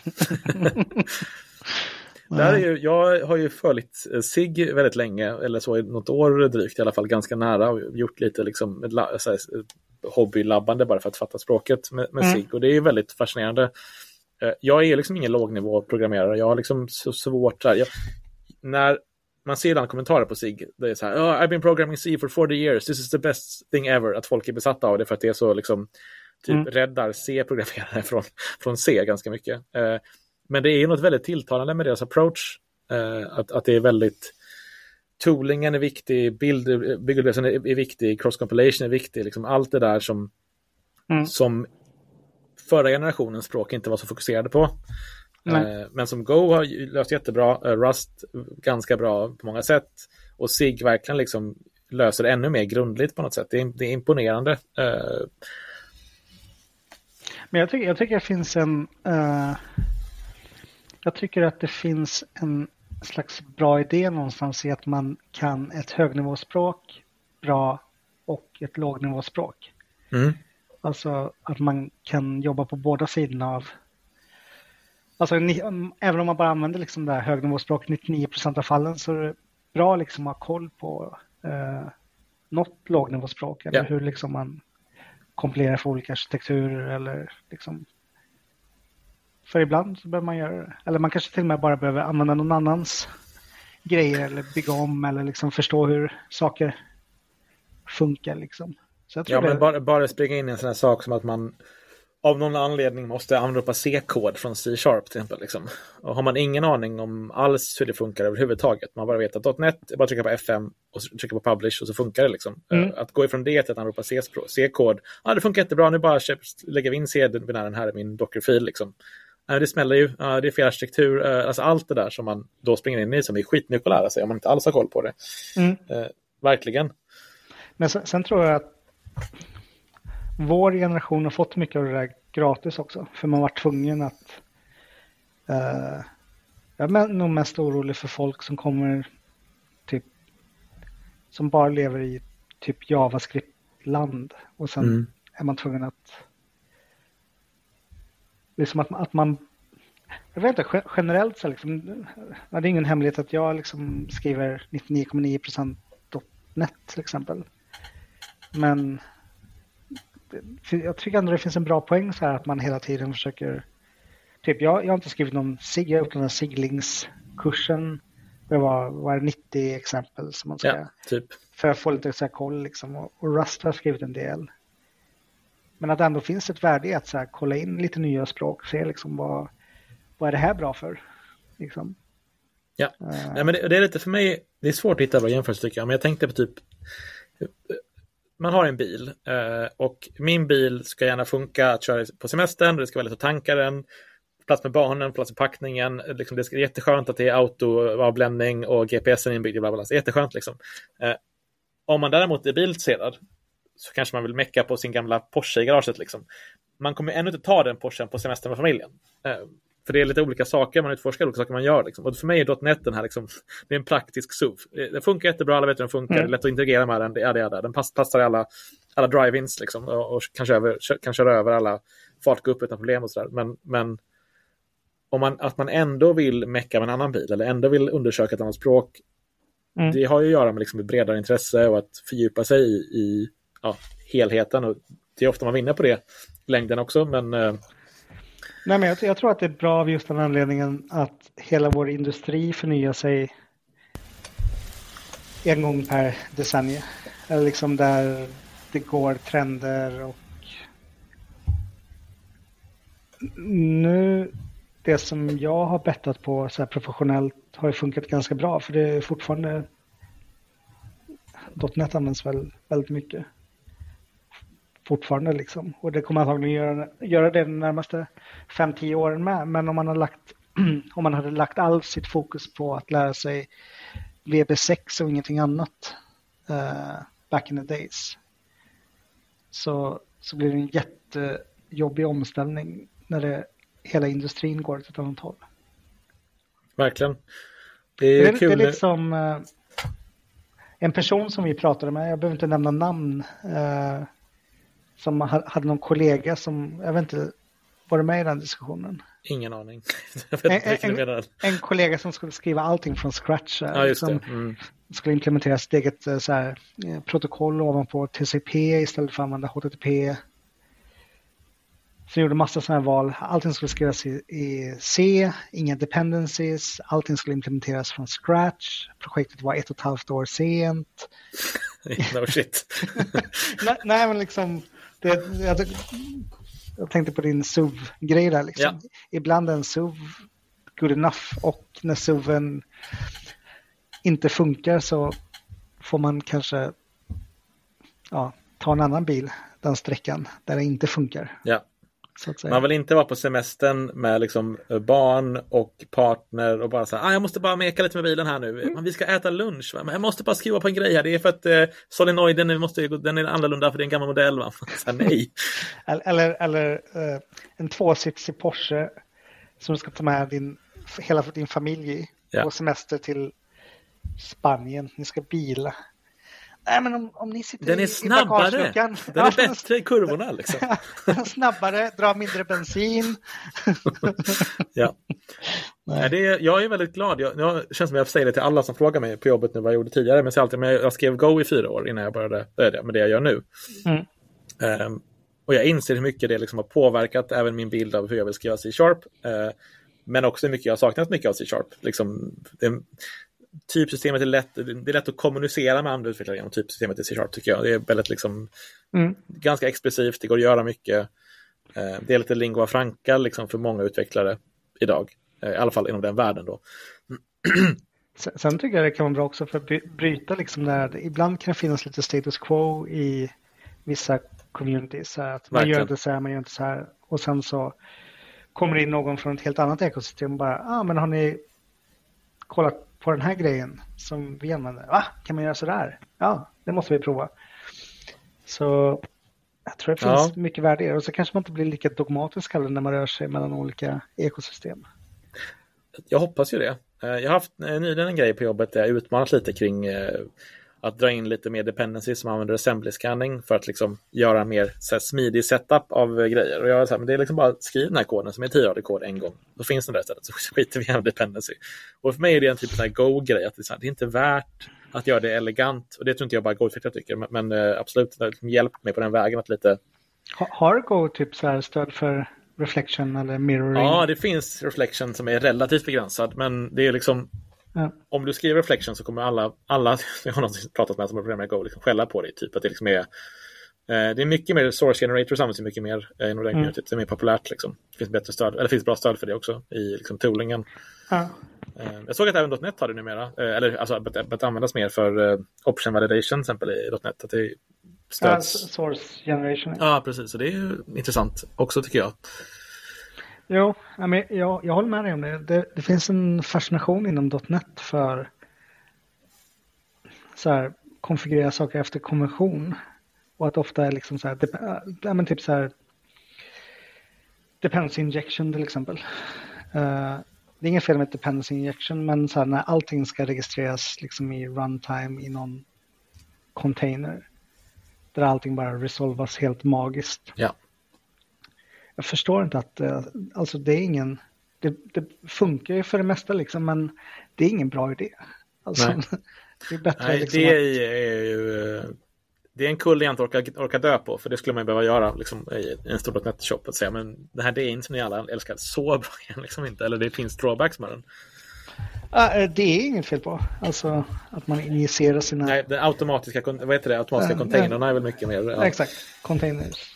Där är ju, jag har ju följt S I G väldigt länge, eller så i något år drygt i alla fall, ganska nära, och gjort lite liksom så här, hobbylabbande bara för att fatta språket med, med mm. S I G, och det är ju väldigt fascinerande. Jag är liksom ingen lågnivåprogrammerare, jag har liksom så svårt här. Jag, när man ser den kommentarer på S I G, det är så här, oh, I've been programming C for forty years, this is the best thing ever, att folk är besatta av det för att det är så liksom typ mm. räddar C-programmerare från, från C ganska mycket. Men det är ju något väldigt tilltalande med deras approach, att, att det är väldigt toolingen är viktig, bild, byggupplevelsen är, är viktig, cross compilation är viktig, liksom allt det där som, mm. som förra generationens språk inte var så fokuserade på. Eh, men som Go har löst jättebra, eh, Rust ganska bra på många sätt, och S I G verkligen liksom löser det ännu mer grundligt på något sätt. Det är, det är imponerande. Eh, Men jag tycker, jag tycker det finns en uh, jag tycker att det finns en slags bra idé någonstans i att man kan ett högnivåspråk bra och ett lågnivåspråk. Mm. Alltså att man kan jobba på båda sidorna av, alltså ni, även om man bara använder liksom det här högnivåspråk nittionio procent av fallen, så är det bra liksom att ha koll på uh, något lågnivåspråk eller ja. hur liksom man kompilerar för olika arkitekturer eller liksom, för ibland så behöver man göra det. Eller man kanske till och med bara behöver använda någon annans grejer eller bygga om eller liksom förstå hur saker funkar liksom. Så jag tror ja, det... men bara, bara springa in i en sån här sak som att man av någon anledning måste anropa C-kod från C-sharp till exempel. Liksom. Och har man ingen aning om alls hur det funkar överhuvudtaget. Man bara vet att .NET är bara att trycka på F M och trycka på publish och så funkar det. Liksom. Mm. Att gå ifrån det till att anropa C-kod. Ja, ah, det funkar jättebra. Nu bara lägger vi in C-binären här i min Docker-fil. Liksom. Ah, det smäller ju. Ah, det är fel arkitektur. Ah, alltså allt det där som man då springer in i som är skitnyckel att lära sig om man inte alls har koll på det. Mm. Eh, verkligen. Men sen, sen tror jag att vår generation har fått mycket av det där gratis också. För man var tvungen att... Uh, jag är nog mest orolig för folk som kommer typ... Som bara lever i typ JavaScript-land. Och sen mm. är man tvungen att... Liksom att, att man... Jag vet inte, generellt så liksom... Det är ingen hemlighet att jag liksom skriver nittionio komma nio procent .NET till exempel. Men... Jag tycker ändå det finns en bra poäng så här att man hela tiden försöker typ jag, jag har inte skrivit någon S I G, jag har gjort den här Siglingskursen. Det var, var nittio exempel som man ska ja, typ. För att få lite så här koll liksom, och, och Rust har skrivit en del. Men att det ändå finns ett värde i att så här, kolla in lite nya språk, se liksom vad, vad är det här bra för liksom. Ja, uh, Nej, men det, det är lite för mig, det är svårt att hitta bra jämförelse tycker jag, men jag tänkte på typ man har en bil eh, och min bil ska gärna funka att köra på semestern, det ska vara lätt att tanka den, plats med barnen, plats med packningen, liksom, det är jätteskönt att det är autoavbländning och G P S'en inbyggd, bla bla, det är jätteskönt liksom. Eh, om man däremot är bilintresserad så kanske man vill mecka på sin gamla Porsche i garaget liksom. Man kommer ännu inte ta den Porschen på semestern med familjen. Eh, För det är lite olika saker, man utforskar olika saker man gör. Liksom. Och för mig är .NET den här, liksom, det är en praktisk S U V. Det funkar jättebra, alla vet hur den funkar. Mm. Det är lätt att integrera med den, det är det, är det. Den pass, passar i alla, alla drive-ins liksom, och, och kan, köra, kan köra över alla fartgupp utan problem och sådär. Men, men om man, att man ändå vill mecka med en annan bil eller ändå vill undersöka ett annat språk, mm. det har ju att göra med liksom, ett bredare intresse och att fördjupa sig i, i ja, helheten. Och det är ofta man vinner på det längden också, men... Eh, Nej, men jag, jag tror att det är bra av just den anledningen att hela vår industri förnyar sig en gång per decennium. Eller liksom där det går trender och nu det som jag har bettat på så här professionellt har ju funkat ganska bra för det är fortfarande .NET används väl väldigt mycket. Fortfarande liksom. Och det kommer antagligen göra, göra det de närmaste fem till tio åren med. Men om man, har lagt, om man hade lagt all sitt fokus på att lära sig V B sex och ingenting annat uh, back in the days så, så blir det en jättejobbig omställning när det, hela industrin går till ett annat håll. Verkligen. Det är, det är, kul. Det är lite som uh, en person som vi pratade med, jag behöver inte nämna namn, uh, som hade någon kollega som, jag vet inte, var det med i den diskussionen? Ingen aning. Jag vet inte en, en, en kollega som skulle skriva allting från scratch. Ja, just som det. Mm. Skulle implementera sitt eget så här, protokoll ovanpå T C P istället för att använda H T T P. Så gjorde massa sådana här val. Allting skulle skrivas i, i C, inga dependencies. Allting skulle implementeras från scratch. Projektet var ett och ett halvt år sent. No shit. nej, nej, men liksom... Det, jag, jag tänkte på din S U V-grej där. Liksom. Ja. Ibland är en S U V good enough och när S U V:en inte funkar så får man kanske ja, ta en annan bil den sträckan där det inte funkar. Ja. Så att säga. Man vill inte vara på semestern med liksom barn och partner och bara säga, ah, jag måste bara meka lite med bilen här nu. Mm. Vi ska äta lunch, va? Men jag måste bara skruva på en grej här. Det är för att eh, solenoiden måste, den är annorlunda för det är en gammal modell. Va? Så, nej. Eller, eller uh, en tvåsitsig Porsche som du ska ta med din, hela din familj i ja. på semester till Spanien. Ni ska bila. Nej, men om, om ni sitter den är i, snabbare. I den ja, är bättre i kurvorna. Liksom. Den är snabbare, drar mindre bensin. ja. Nej. Det är, jag är väldigt glad. Jag, jag känns som jag säger det till alla som frågar mig på jobbet nu vad jag gjorde tidigare. Men jag, alltid, men jag skrev Go i fyra år innan jag började det, med det jag gör nu. Mm. Um, och jag inser hur mycket det liksom har påverkat även min bild av hur jag vill skriva C-sharp. Uh, men också hur mycket jag har saknat mycket av C-sharp. Liksom, det, typsystemet är lätt, det är lätt att kommunicera med andra utvecklare genom typsystemet i C-sharp tycker jag. Det är väldigt liksom mm. ganska expressivt, det går att göra mycket. Uh, det är lite lingua franca liksom för många utvecklare idag. Uh, I alla fall inom den världen då. Sen, sen tycker jag det kan vara bra också för att bryta liksom där. Ibland kan det finnas lite status quo i vissa communities. Så att man gör inte så här, man gör inte så här. Och sen så kommer det in någon från ett helt annat ekosystem och bara, ah men har ni kollat på den här grejen som vi använder? Va? Kan man göra så där? Ja, det måste vi prova. Så jag tror det finns ja. mycket värde i det. Och så kanske man inte blir lika dogmatisk när man rör sig mellan olika ekosystem. Jag hoppas ju det. Jag har haft nyligen en grej på jobbet där jag utmanat lite kring att dra in lite mer dependencies som använder assembly scanning för att liksom göra mer så här, smidig setup av grejer. Och jag så här, men det är liksom bara att skriva den här koden som är tioradig kod en gång. Då finns den där istället, så skiter vi i dependency. Och för mig är det en typ av go-grej att det är, så här, det är inte värt att göra det elegant. Och det tror inte jag bara Go-utvecklare tycker. Men, men absolut, det liksom hjälpt mig på den vägen att lite... Har Go typ så här stöd för reflection eller mirroring? Ja, det finns reflection som är relativt begränsad. Men det är liksom... Ja. Om du skriver reflection så kommer alla, alla jag har någonsin pratat med som har programmerat Go liksom skälla på dig. Typ att det liksom är eh, det är mycket mer source generator som används mycket mer eh, inom den mm. typ, det är mer populärt liksom. Det finns bättre stöd, eller det finns bra stöd för det också i liksom toolingen. Ja. Eh, jag såg att även .NET har det numera eh, eller alltså att, att användas mer för eh, option validation till exempel i .NET att det stöds. Ja, source generation. Ja, precis. Så det är ju intressant också tycker jag. Jo, jag, jag, jag håller med dig om det. det. Det finns en fascination inom .NET för så här, konfigurera saker efter konvention. Och att ofta är liksom så här, dep- ja, men typ så här dependency injection till exempel. Uh, det är inget fel med dependency injection, men så här, när allting ska registreras liksom i runtime i någon container där allting bara resolvas helt magiskt. Ja. Jag förstår inte att alltså det är ingen det, det funkar ju för det mesta liksom, men det är ingen bra idé. Alltså, Nej. det är bättre Nej, liksom det är ju det är en kull jag inte orkar, orkar dö på, för det skulle man behöva göra liksom, i en stor .NET-shop att säga, men det här det är inte som ni alla älskar så bra igen, liksom inte, eller det finns drawbacks med den. Uh, det är inget fel på, alltså att man injicerar sina... Nej, den automatiska, vad heter det, automatiska uh, containerna uh, är väl mycket mer... Ja. Exakt, containers.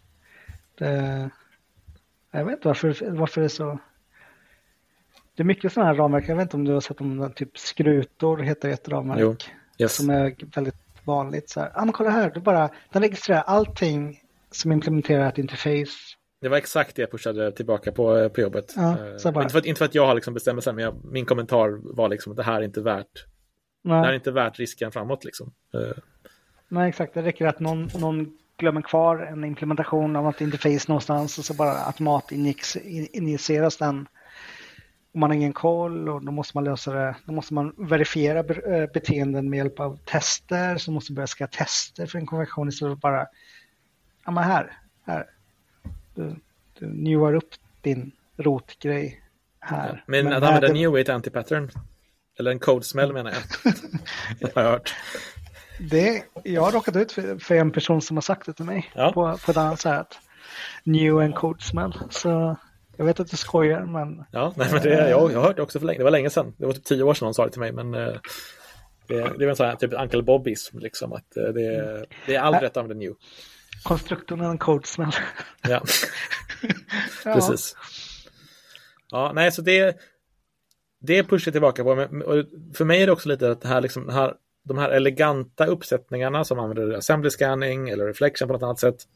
Det, jag vet inte varför, varför det är så... Det är mycket sådana här ramverk, jag vet inte om du har sett om den typ skrutor heter ett ramverk jo, yes. som är väldigt vanligt. Så här, ah, men kolla här, du bara, den registrerar allting som implementerar ett interface. Det var exakt det jag pushade tillbaka på, på jobbet. Ja, uh, inte, för att, inte för att jag har liksom bestämmelser, men jag, min kommentar var liksom att det här är inte värt Nej. det här är inte värt risken framåt. Liksom. Uh. Nej, exakt. Det räcker att någon, någon glömmer kvar en implementation av ett interface någonstans och så bara automatinjiceras den. Och man har ingen koll och då måste man lösa det. Då måste man verifiera beteenden med hjälp av tester. Så måste man börja skriva tester för en konversion istället för bara ja men här, här. Du, du newar upp din rotgrej här. Ja, men, men att använda det... new är ett anti-pattern. Eller en code-smäll menar jag. Det har jag hört. Det, jag har råkat ut för, för en person som har sagt det till mig. Ja. På, på ett annat sätt. New and code-smäll. Så jag vet att du skojar, men... Ja, nej, men det, jag, jag har hört det också för länge. Det var länge sedan. Det var typ tio år sedan någon sa det till mig. Men uh, det, det var en sån här typ Uncle Bobbysm. Liksom, att, uh, det, det är aldrig rätt att använda new. Konstruktorn är en code-smäll. Ja, precis. Ja, nej, så det... det pushar tillbaka på. Men, och för mig är det också lite att det här, liksom, det här, de här eleganta uppsättningarna som använder assembly scanning eller reflection på något annat sätt.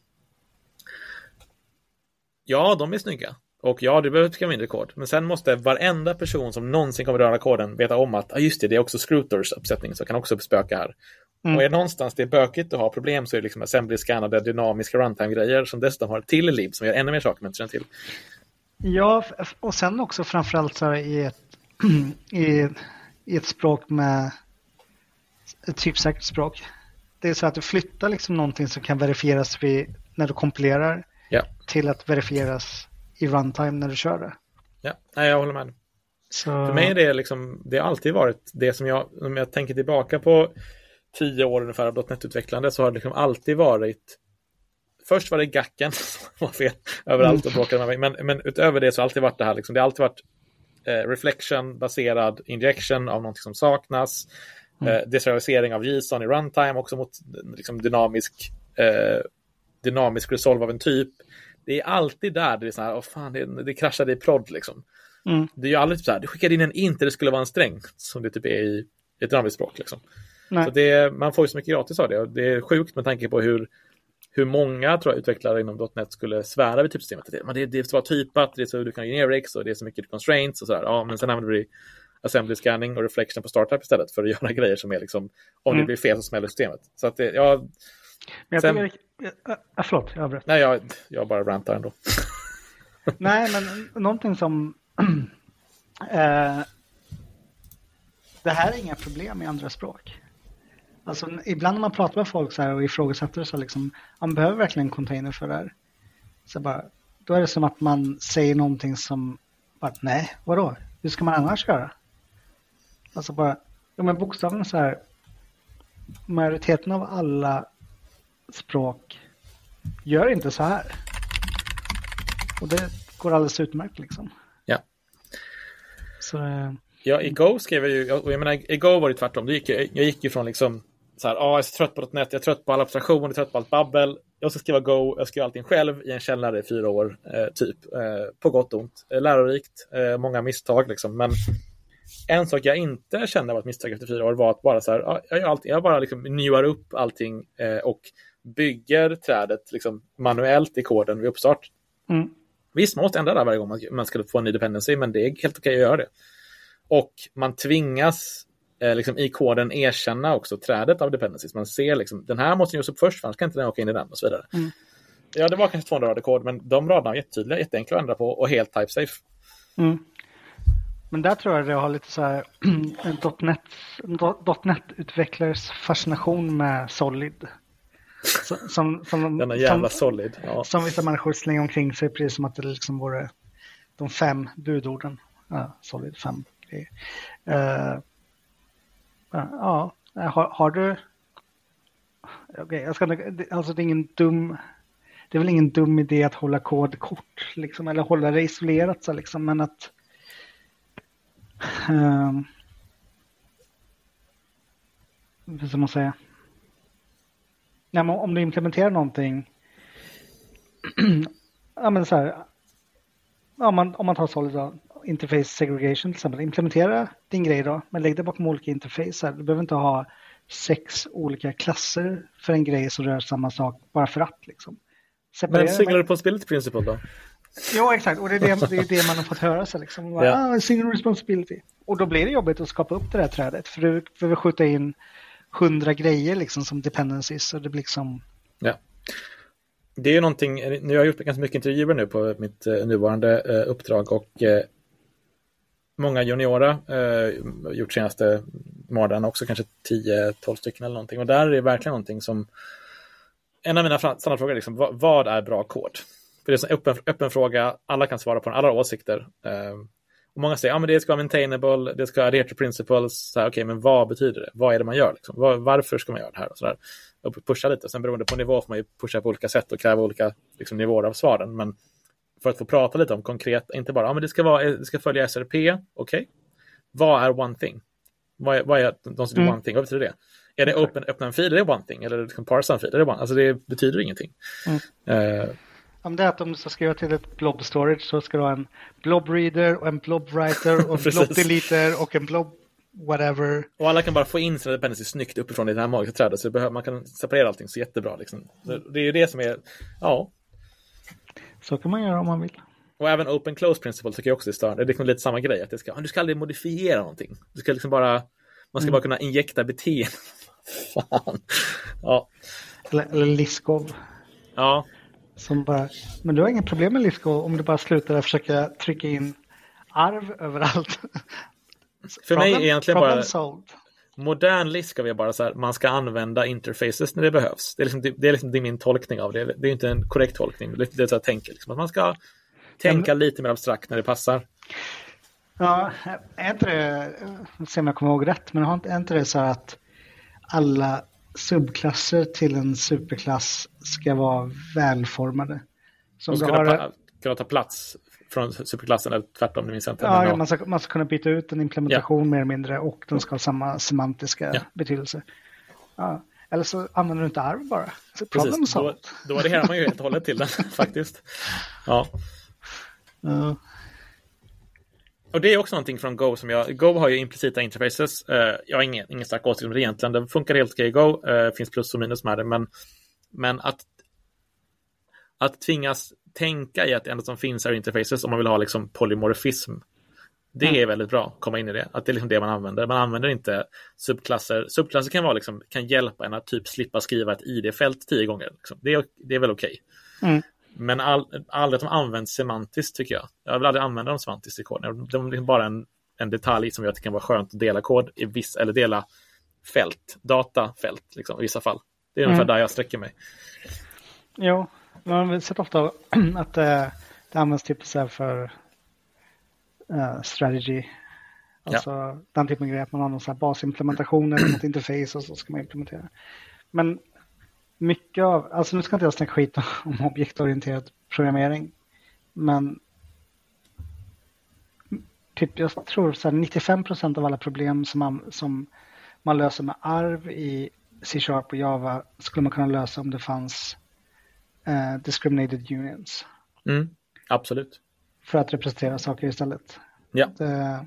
Ja, de är snygga. Och ja, du behöver skriva mindre kod. Men sen måste varenda person som någonsin kommer röra koden veta om att, ah, just det, det är också Scrutors uppsättning som kan också spöka här. Mm. Och är någonstans det är bökigt att ha problem så är det liksom assembly-scannade dynamiska runtime-grejer som dessutom har ett till lib som gör ännu mer saker man inte känner till. Ja, och sen också framförallt så i ett, i, i ett språk med ett typsäkert språk. Det är så att du flyttar liksom någonting som kan verifieras vid, när du kompilerar ja. till att verifieras i runtime när du kör det. Ja, nej, jag håller med. Så... För mig är det liksom, det har alltid varit det som jag, om jag tänker tillbaka på tio år ungefär av .NET-utvecklande så har det liksom alltid varit, först var det gacken som var fel överallt och bråkade med mig, men, men utöver det så har det alltid varit det här, liksom, det har alltid varit eh, reflection-baserad injection av någonting som saknas, mm. eh, deserialisering av JSON i runtime också mot liksom, dynamisk eh, dynamisk resolve av en typ. Det är alltid där det är så här, åh fan, det, det kraschade i prod liksom. Mm. Det är ju aldrig typ så här, du skickade in en int det skulle vara en sträng som det typ är i ett dynamiskt språk liksom. Nej. Så det, man får ju så mycket gratis av det och det är sjukt med tanke på hur, hur många tror jag, utvecklare inom .NET skulle svära vid typsystemet. Men det, det ska vara typat, det är så du kan generics och det är så mycket constraints och sådär. Ja, men sen använder vi assembly scanning och reflection på startup istället för att göra grejer som är liksom, om mm. det blir fel så smäller systemet. Så att det, ja... Men jag sen, tycker, jag, äh, förlåt, jag avbröt. Nej, jag, jag bara rantar ändå. Nej, men någonting som... äh, det här är inga problem i andra språk. Alltså, ibland när man pratar med folk så här och ifrågasätter så liksom, man behöver verkligen en container för det här. Så bara, då är det som att man säger någonting som, bara, nej, vadå? Hur ska man annars göra? Alltså bara, ja men bokstaven så här, majoriteten av alla språk gör inte så här. Och det går alldeles utmärkt liksom. Ja. Så... Eh, ja, i Go skrev jag ju, och jag menar, i Go var det tvärtom. Det gick, jag gick ju från liksom så här, ah, jag är så trött på .NET, jag är trött på alla abstraktioner, jag är trött på allt babbel. Jag ska skriva Go, jag skriver allting själv i en källare i fyra år, eh, typ. Eh, på gott och ont. Eh, lärorikt, eh, många misstag liksom. Men en sak jag inte kände var ett misstag efter fyra år var att bara så här, ah, jag, gör allting, jag bara liksom newar upp allting eh, och bygger trädet liksom manuellt i koden vid uppstart. Mm. Visst, man måste ändra där varje gång man, man ska få en ny dependency, men det är helt okej att göra det. Och man tvingas eh, liksom, i koden erkänna också trädet av dependencies. Man ser liksom, den här måste göras upp först, för annars kan inte den åka in i den och så vidare. Mm. Ja, det var kanske tvåhundra rader kod, men de raderna är jättetydliga, jätteenkla att ändra på och helt type safe. Mm. Men där tror jag det har lite så här .NET, .NET-utvecklars fascination med Solid. Så, som, som, Denna jävla som, Solid. Ja. Som vissa människor slänger omkring sig, precis som att det liksom vore de fem budorden. Ja, Solid fem grejer. Uh, ja, har, har du... Okay, jag ska, alltså det är ingen dum... Det är väl ingen dum idé att hålla kod kort, liksom, eller hålla det isolerat, så, liksom, men att... Um, vad ska man säga? Ja, men om du implementerar någonting... ja, men så här... Ja, man, om man tar Solid då, interface segregation till exempel, implementera din grej då, men lägg det bakom olika interfacer. Du behöver inte ha sex olika klasser för en grej som rör samma sak bara för att liksom. Separera, men single responsibility principle då? Jo, exakt, och det är det, det, är det man har fått höra sig liksom. Bara, ja. ah, single responsibility. Och då blir det jobbigt att skapa upp det där trädet, för du behöver skjuta in hundra grejer liksom som dependencies, och det blir liksom... Ja. Det är ju någonting, nu har jag gjort ganska mycket intervjuer nu på mitt uh, nuvarande uh, uppdrag, och uh, många juniora uh, gjort senaste månaden också, kanske tio tolv stycken eller någonting, och där är det verkligen någonting som en av mina standardfrågor är liksom, vad, vad är bra kod? För det är en öppen, öppen fråga, alla kan svara på den, alla har åsikter. Uh, och många säger, ja ah, men det ska vara maintainable, det ska adhere to principles, okej, okay, men vad betyder det? Vad är det man gör? Liksom? Var, varför ska man göra det här? Och så där. Och pusha lite. Sen beroende på nivå får man ju pusha på olika sätt och kräva olika liksom, nivåer av svaren. Men för att få prata lite om konkret, inte bara, ja men det ska, vara, det ska följa S R P, okej. Okay. Vad är one thing? Vad är, vad är de som mm. one thing? Vad betyder det? Är det open, öppna en fil, är det one thing? Eller kan parsa en fil, är det one? Alltså det betyder ingenting. Mm. Uh, Om det är att om du ska skriva till ett blob storage så ska du ha en blob reader och en blob writer och en blob deleter och en blob whatever. Och alla kan bara få in sina dependencies snyggt uppifrån i det här magiska trädet, så det behöver, man kan separera allting så jättebra liksom. Så det är ju det som är, ja. Så kan man göra om man vill. Och även open close principle tycker jag också är störande. Det är liksom lite samma grej, att det ska, du ska aldrig modifiera någonting. Du ska liksom bara, man ska mm. bara kunna injekta beteende. Fan. Ja. Eller, eller Liskov. Ja. Som bara, men du har inga problem med Liskov om du bara slutar att försöka trycka in arv överallt. För mig är egentligen bara solved. Modern Liskov är bara så här, man ska använda interfaces när det behövs. Det är liksom, det är liksom det är min tolkning av det. Det är inte en korrekt tolkning. Det är så jag tänker liksom, att man ska tänka lite mer abstrakt när det passar. Ja, är inte det, se om jag kommer ihåg rätt, men är inte det så att alla subklasser till en superklass ska vara välformade? Som ska kunna, har... kunna ta plats från superklassen, eller tvärtom, det minns jag inte. Ja, ja. Man, ska, man ska kunna byta ut en implementation ja. mer eller mindre, och den ska ha samma semantiska ja. betydelse. Ja. Eller så använder du inte arv bara. Så precis, då, då är det här man ju helt och hållet till den, faktiskt. Ja. Uh. Och det är också någonting från Go som jag... Go har ju implicita interfaces. Uh, jag har ingen, ingen stark åsikt om det egentligen. Det funkar helt okej i Go. Det uh, finns plus och minus med det. Men, men att, att tvingas tänka i att det enda som finns är interfaces om man vill ha liksom polymorfism. Det mm. är väldigt bra att komma in i det. Att det är liksom det man använder. Man använder inte subklasser. Subklasser kan, vara liksom, kan hjälpa en att typ slippa skriva ett I D-fält tio gånger. Liksom. Det, är, det är väl okej. Mm. Men all, aldrig att de används semantiskt, tycker jag. Jag vill aldrig använda dem semantiskt i koden. De är liksom bara en, en detalj som jag tycker kan vara skönt att dela kod i viss, eller dela fält, datafält liksom, i vissa fall. Det är ungefär mm. där jag sträcker mig. Jo, man har sett ofta att äh, det används typ så här för äh, strategy. Alltså ja. den typen av grej, att man har någon så här basimplementation eller något interface och så ska man implementera. Men mycket av, alltså nu ska inte jag snacka skit om objektorienterad programmering, men typ jag tror så här nittiofem procent av alla problem som man, som man löser med arv i C-sharp och Java skulle man kunna lösa om det fanns uh, discriminated unions. Mm, absolut. För att representera saker istället. Ja. Det,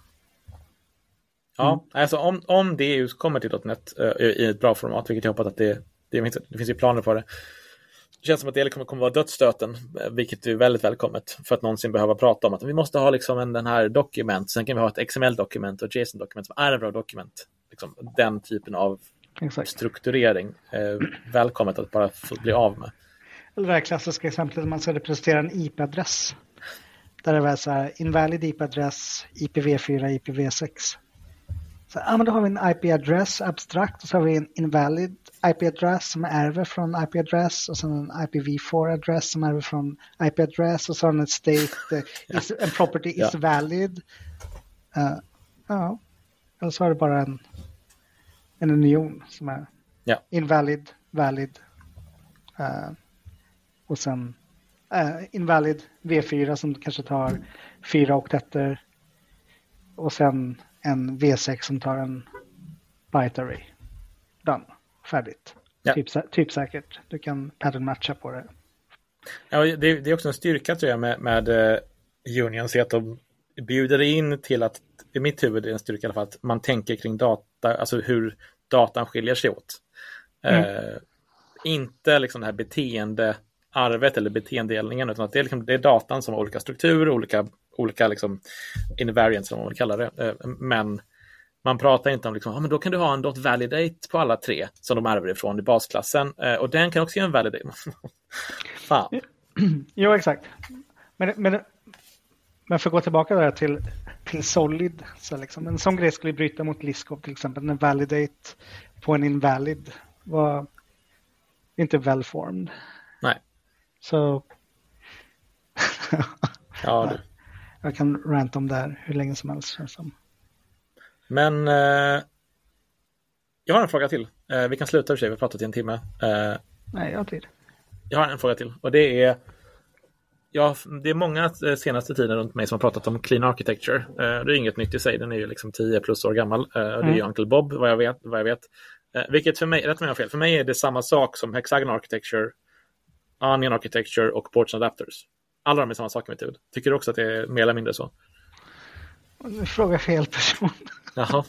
ja, mm. alltså om, om det just kommer till .NET uh, i ett bra format, vilket jag hoppas att det Det finns, det finns ju planer på det. Det känns som att det kommer, kommer vara dödsstöten, vilket är väldigt välkommet för att någonsin behöva prata om att vi måste ha liksom en, den här dokument, sen kan vi ha ett X M L-dokument och JSON-dokument som ärver av dokument. Liksom, den typen av Exakt. strukturering eh, välkommet att bara få bli av med. Eller det här klassiska exemplet man ska representera en I P-adress. Där det var så här, invalid I P-adress, I P v fyra, I P v sex. Så, ja, men då har vi en I P-adress abstrakt och så har vi en invalid I P-adress som ärver från I P-adress och sen en I P v fyra-adress som ärver från I P-adress och så har den ett state, uh, is, en property is ja. valid. Uh, ja, eller så har det bara en, en union som är ja. invalid, valid uh, och sen uh, invalid v fyra som kanske tar fyra oktetter och sen en v sex som tar en byte array. Done. Färdigt. Ja. Typ, typ säkert. Du kan pattern matcha på det. Ja, det, det är också en styrka tror jag med, med uh, Unions att de bjuder in till att, i mitt huvud är en styrka i alla fall, att man tänker kring data, alltså hur datan skiljer sig åt. Mm. Uh, inte liksom det här beteendearvet eller beteendedelningen, utan att det är, liksom, det är datan som har olika strukturer, olika, olika liksom invariants som man vill kalla det. Uh, men man pratar inte om liksom, ah, men då kan du ha en .validate på alla tre som de ärver ifrån i basklassen. Eh, och den kan också ge en validate. Fan. Jo, exakt. Men, men, men för att gå tillbaka där till, till Solid. Så liksom, en sån grej skulle bryta mot Liskov till exempel. En validate på en invalid var inte well-formed. Nej. Så ja, du. Jag kan ranta om det här hur länge som helst. Som. Men eh, jag har en fråga till. Eh, vi kan sluta för sig, vi har pratat i en timme. Eh, Nej, jag har tid. Jag har en fråga till. Och det är ja, det är många senaste tiden runt mig som har pratat om clean architecture. Eh, det är inget nytt i sig, den är ju liksom tio plus år gammal. Eh, och det är ju Uncle Bob, vad jag vet. Vad jag vet. Eh, vilket för mig, rätt mig fel, för mig är det samma sak som hexagonal architecture Onion Architecture och Ports and Adapters. Alla de är samma sak i mitt huvud. Tycker du också att det är mer eller mindre så? Nu frågar jag fel person. Jaha.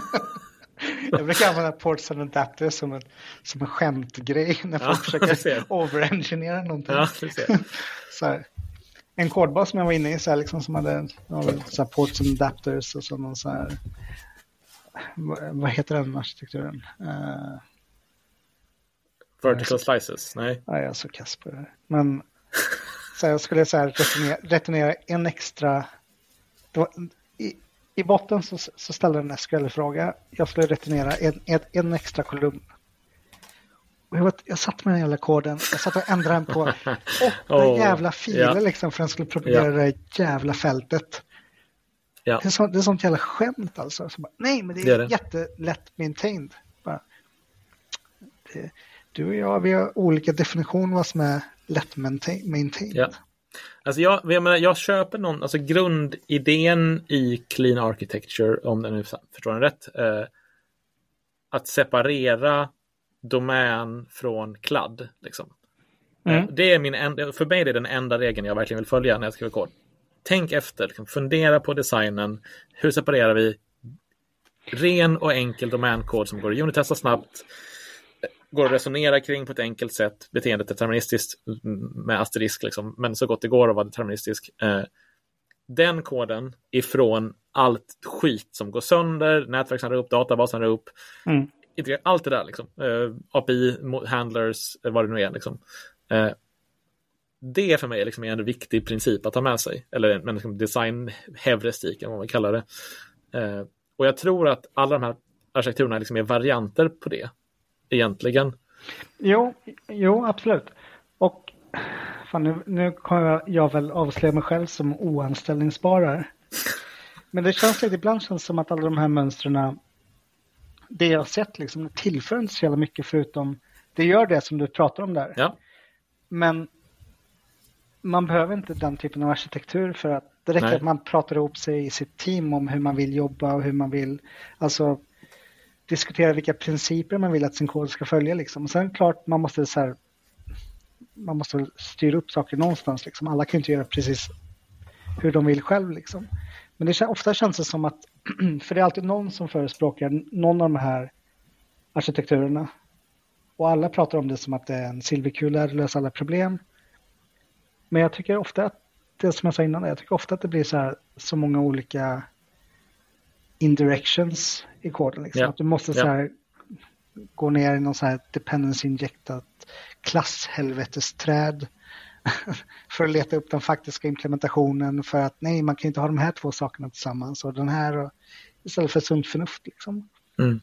Jag brukar använda Ports and Adapters som en, som en skämtgrej när folk ja, försöker overengineera någonting. Ja, du ser. Så här, en kodbas som jag var inne i så här, liksom, som hade så här, Ports and Adapters och så någon så här, vad, vad heter den arkitekturen? Uh, Vertical så, slices, nej. Ja, jag är så kass på det här. Men så här, jag skulle så här, returnera, returnera en extra... Det var, i, I botten så, så ställde den en S Q L-fråga. Jag skulle returnera en, en, en extra kolumn. Och jag, vet, jag satt med den jävla koden. Jag satt och ändrade den på åtta oh, jävla filer yeah. liksom, för den skulle propagera yeah. det jävla fältet. Yeah. Det, är så, det är sånt jävla skämt alltså. Så bara, nej, men det är, det är det. Jättelätt maintained. Bara, det, du och jag, vi har olika definitioner vad som är lätt maintained. Ja. Alltså jag, jag, menar, jag köper någon, alltså grundidén i clean architecture, om den nu förstår den rätt, eh, att separera domän från kladd. Liksom. Mm. Eh, det är min en, för mig är det den enda regeln jag verkligen vill följa när jag skriver kod. Tänk efter, liksom, fundera på designen. Hur separerar vi ren och enkel domänkod som går att unitesta snabbt, går att resonera kring på ett enkelt sätt, beteendet deterministiskt med asterisk liksom, men så gott det går att vara deterministisk. Eh, den koden ifrån allt skit som går sönder, nätverksar upp, databasen upp, mm. allt det där liksom. Eh, A P I, handlers, vad det nu är liksom. Eh, det är för mig liksom en viktig princip att ta med sig, eller en liksom design-heuristik, vad man kallar det. Eh, och jag tror att alla de här arkitekturerna liksom är varianter på det. Egentligen. Jo, jo, absolut. Och fan, nu, nu kommer jag, jag väl avslöja mig själv som oanställningsbarare. Men det känns lite, ibland känns som att alla de här mönstren, det jag har sett liksom, det tillför inte så jävla mycket förutom, det gör det som du pratar om där. Ja. Men man behöver inte den typen av arkitektur för att det räcker Nej. Att man pratar ihop sig i sitt team om hur man vill jobba och hur man vill, alltså diskutera vilka principer man vill att sin kod ska följa liksom. Och sen klart man måste så här, man måste styra upp saker någonstans liksom. Alla kan inte göra precis hur de vill själv liksom. Men det ofta känns det som att för det är alltid någon som förespråkar någon av de här arkitekturerna. Och alla pratar om det som att det är en silverkula, löser alla problem. Men jag tycker ofta att det som jag sa innan, jag tycker ofta att det blir så här så många olika indirections i koden. Liksom. Yeah. Att du måste så här, yeah. gå ner i någon så här dependency injectat klasshelvetesträd för att leta upp den faktiska implementationen, för att nej, man kan inte ha de här två sakerna tillsammans och den här och, istället för sunt förnuft liksom. Mm.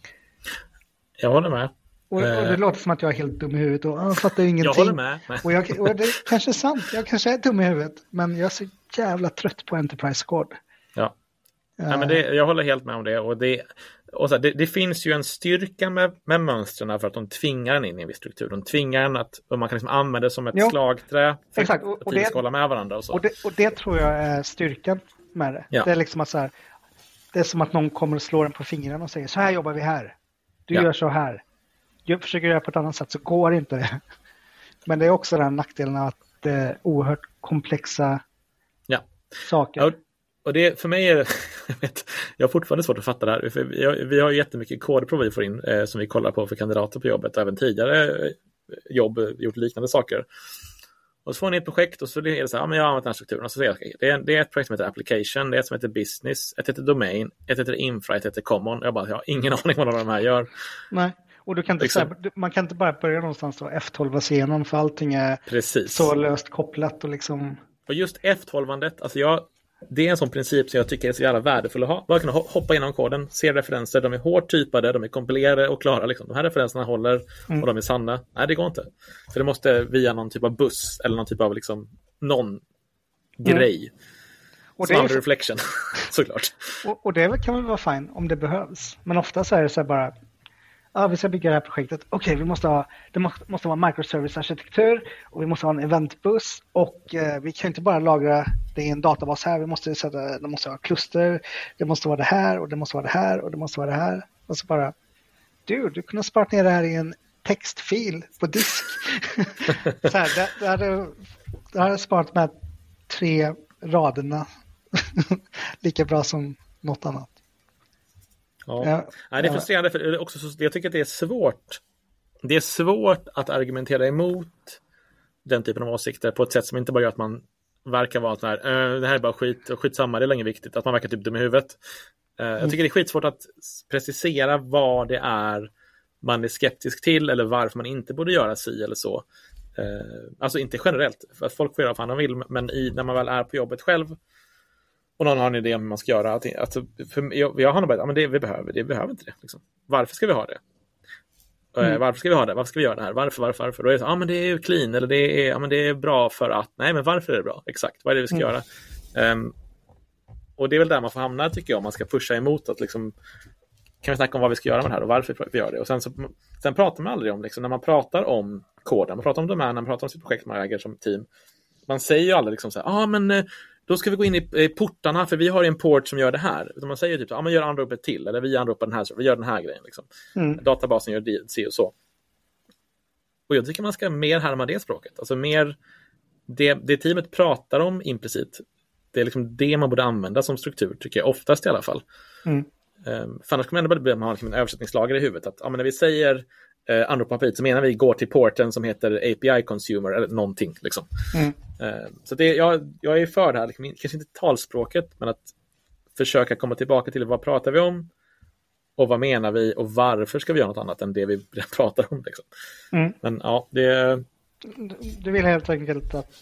Jag håller med. Och, och det låter som att jag är helt dum i huvudet och jag fattar ingenting. Jag håller med. Och, jag, och det är kanske är sant, jag kanske är dum i huvudet, men jag är så jävla trött på Enterprise-kod. Ja. Nej, men det, jag håller helt med om det. Och det, och så här, det, det finns ju en styrka med, med mönstren för att de tvingar en in i en viss struktur. De tvingar en att och man kan liksom använda det som ett jo, slagträ för exakt. Och, och att det ska hålla med varandra. Och, så. Och, det, och det tror jag är styrkan med det. Ja. Det är liksom att så här, det är som att någon kommer och slår en på fingrarna och säger så här jobbar vi här. Du ja. Gör så här. Jag försöker göra på ett annat sätt så går inte det. Men det är också den nackdelen att det är oerhört komplexa ja. Saker. Ja. Och det, för mig är det, jag, vet, jag har fortfarande svårt att fatta det här. För vi, har, vi har ju jättemycket kodprov vi får in eh, som vi kollar på för kandidater på jobbet. Även tidigare jobb gjort liknande saker. Och så får ni ett projekt och så är det så här, ja men jag har använt den här strukturen. Och så säger jag, okay, det, är, det är ett projekt som heter application, det är ett som heter business, ett heter domain, ett heter infra, ett heter common. Jag bara, jag har ingen aning vad de här gör. Nej, och du kan inte, liksom. Säga, man kan inte bara börja någonstans och F tolv och igenom för allting är Precis. Så löst kopplat och liksom. Och just F tolv-andet, alltså jag det är en sån princip som jag tycker är så jävla värdefull att ha. Bara kunna hoppa igenom koden, se referenser, de är hårt typade, de är kompilerade och klara. Liksom. De här referenserna håller mm. och de är sanna. Nej, det går inte. Så det måste via någon typ av buss eller någon typ av liksom, någon mm. grej. Och det är ju... reflection, såklart. Och, och det kan väl vara fine om det behövs. Men ofta så är det så här bara, ja, vi ska bygga det här projektet. Okej, okay, vi måste ha, det måste, måste vara microservice-arkitektur och vi måste ha en eventbuss och eh, vi kan inte bara lagra det i en databas här. Vi måste sätta, det måste vara kluster, det måste vara det här och det måste vara det här och det måste vara det här. Och så bara, du, du kunde spara ner det här i en textfil på disk. Så här, det, det hade, det hade sparat med tre raderna lika bra som något annat. Ja. Ja. Nej, det är frustrerande för det är också så, jag tycker att det är svårt. Det är svårt att argumentera emot den typen av åsikter på ett sätt som inte bara gör att man verkar vara sån här, äh, det här är bara skit och skitsamma, det är länge viktigt, att man verkar typ dum i huvudet. Uh, mm. Jag tycker det är skitsvårt att precisera vad det är man är skeptisk till eller varför man inte borde göra si eller så. Uh, alltså inte generellt, för att folk får göra vad fan de vill, men i, när man väl är på jobbet själv och någon har en idé om hur man ska göra, att, att, för jag, jag har nog bara, ja, men det vi behöver, det behöver inte det. Liksom. Varför ska vi ha det? Mm. Varför ska vi ha det? Varför ska vi göra det här? Varför, varför, varför? Då är det så, ja men det är ju clean, eller det är, ja men det är bra för att, nej men varför är det bra? Exakt, vad är det vi ska mm. göra? Um, och det är väl där man får hamna tycker jag, om man ska pusha emot att liksom, kan vi snacka om vad vi ska göra med det här och varför vi gör det? Och sen, så, sen pratar man aldrig om, liksom, när man pratar om koden, man pratar om domänen, man pratar om sitt projekt man äger som team, man säger ju aldrig liksom så här, ja ah, men då ska vi gå in i, i portarna för vi har en port som gör det här. Utan man säger typ, ja ah, men gör anropet till, eller vi anropar den här, vi gör den här grejen liksom. Mm. Databasen gör det, se och så. Och jag tycker man ska mer härma det språket. Alltså mer, det, det teamet pratar om implicit, det är liksom det man borde använda som struktur, tycker jag, oftast i alla fall. Mm. Um, för annars kommer man ändå bli, man har liksom en översättningslager i huvudet. Att ja, men när vi säger uh, anropa hit så menar vi går till porten som heter A P I Consumer eller någonting. Liksom. Mm. Uh, så det, jag, jag är för det här, liksom, kanske inte talspråket, men att försöka komma tillbaka till vad pratar vi om och vad menar vi och varför ska vi göra något annat än det vi pratar om. Liksom. Mm. Men ja, det... Du vill helt enkelt att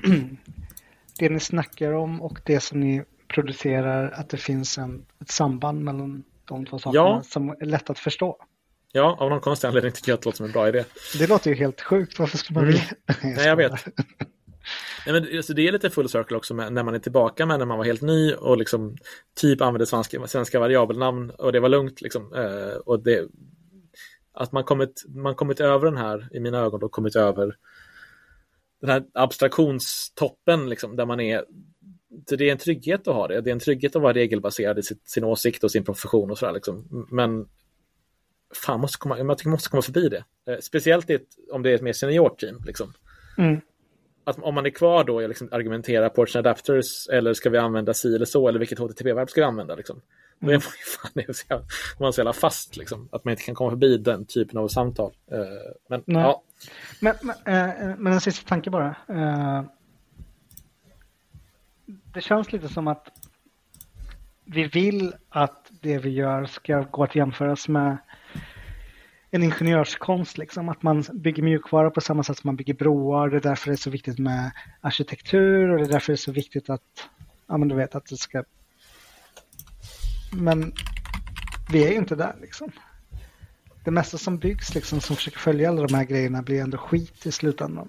det ni snackar om och det som ni producerar, att det finns en, ett samband mellan de två sakerna ja. Som är lätt att förstå. Ja, av någon konstig anledning tycker jag att det låter som en bra idé. Det låter ju helt sjukt. Varför ska man mm. Nej, jag vet. Nej, men, alltså, det är lite full circle också med, när man är tillbaka med när man var helt ny och liksom typ använde svenska, svenska variabelnamn och det var lugnt. Liksom, eh, och det, att man kommit, man kommit över den här, i mina ögon, då kommit över den här abstraktionstoppen liksom, där man är. Så det är en trygghet att ha det. Det är en trygghet att vara regelbaserad i sitt, sin åsikt och sin profession och sådär liksom. Men fan, måste komma, jag tycker man måste komma förbi det. Eh, speciellt ett, om det är ett mer senior team liksom. Mm. Att om man är kvar då och liksom argumenterar ports and adapters eller ska vi använda si eller så eller vilket H T T P-verb ska vi använda liksom. Då är man ju fan det är så, man så jävla fast liksom. Att man inte kan komma förbi den typen av samtal. Eh, men Nej. ja. Men, men, äh, men en sista tanke bara. Uh... Det känns lite som att vi vill att det vi gör ska gå att jämföras med en ingenjörskonst. Liksom. Att man bygger mjukvara på samma sätt som man bygger broar. Det är därför det är så viktigt med arkitektur och det är därför det är så viktigt att, ja men du vet att det ska... Men vi är ju inte där liksom. Det mesta som byggs liksom, som försöker följa alla de här grejerna blir ändå skit i slutändan.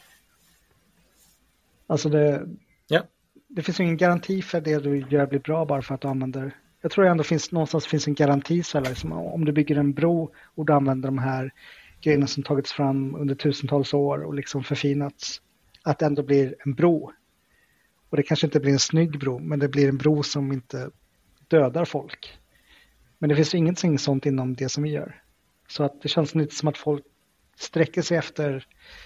Alltså det... Ja. Det finns ju ingen garanti för det du gör blir bra bara för att du använder. Jag tror ändå finns någonstans finns en garanti så här, liksom, om du bygger en bro och du använder de här grejerna som tagits fram under tusentals år och liksom förfinats, att det ändå blir en bro. Och det kanske inte blir en snygg bro, men det blir en bro som inte dödar folk. Men det finns ju ingenting sånt inom det som vi gör. Så att det känns lite som att folk sträcker sig efter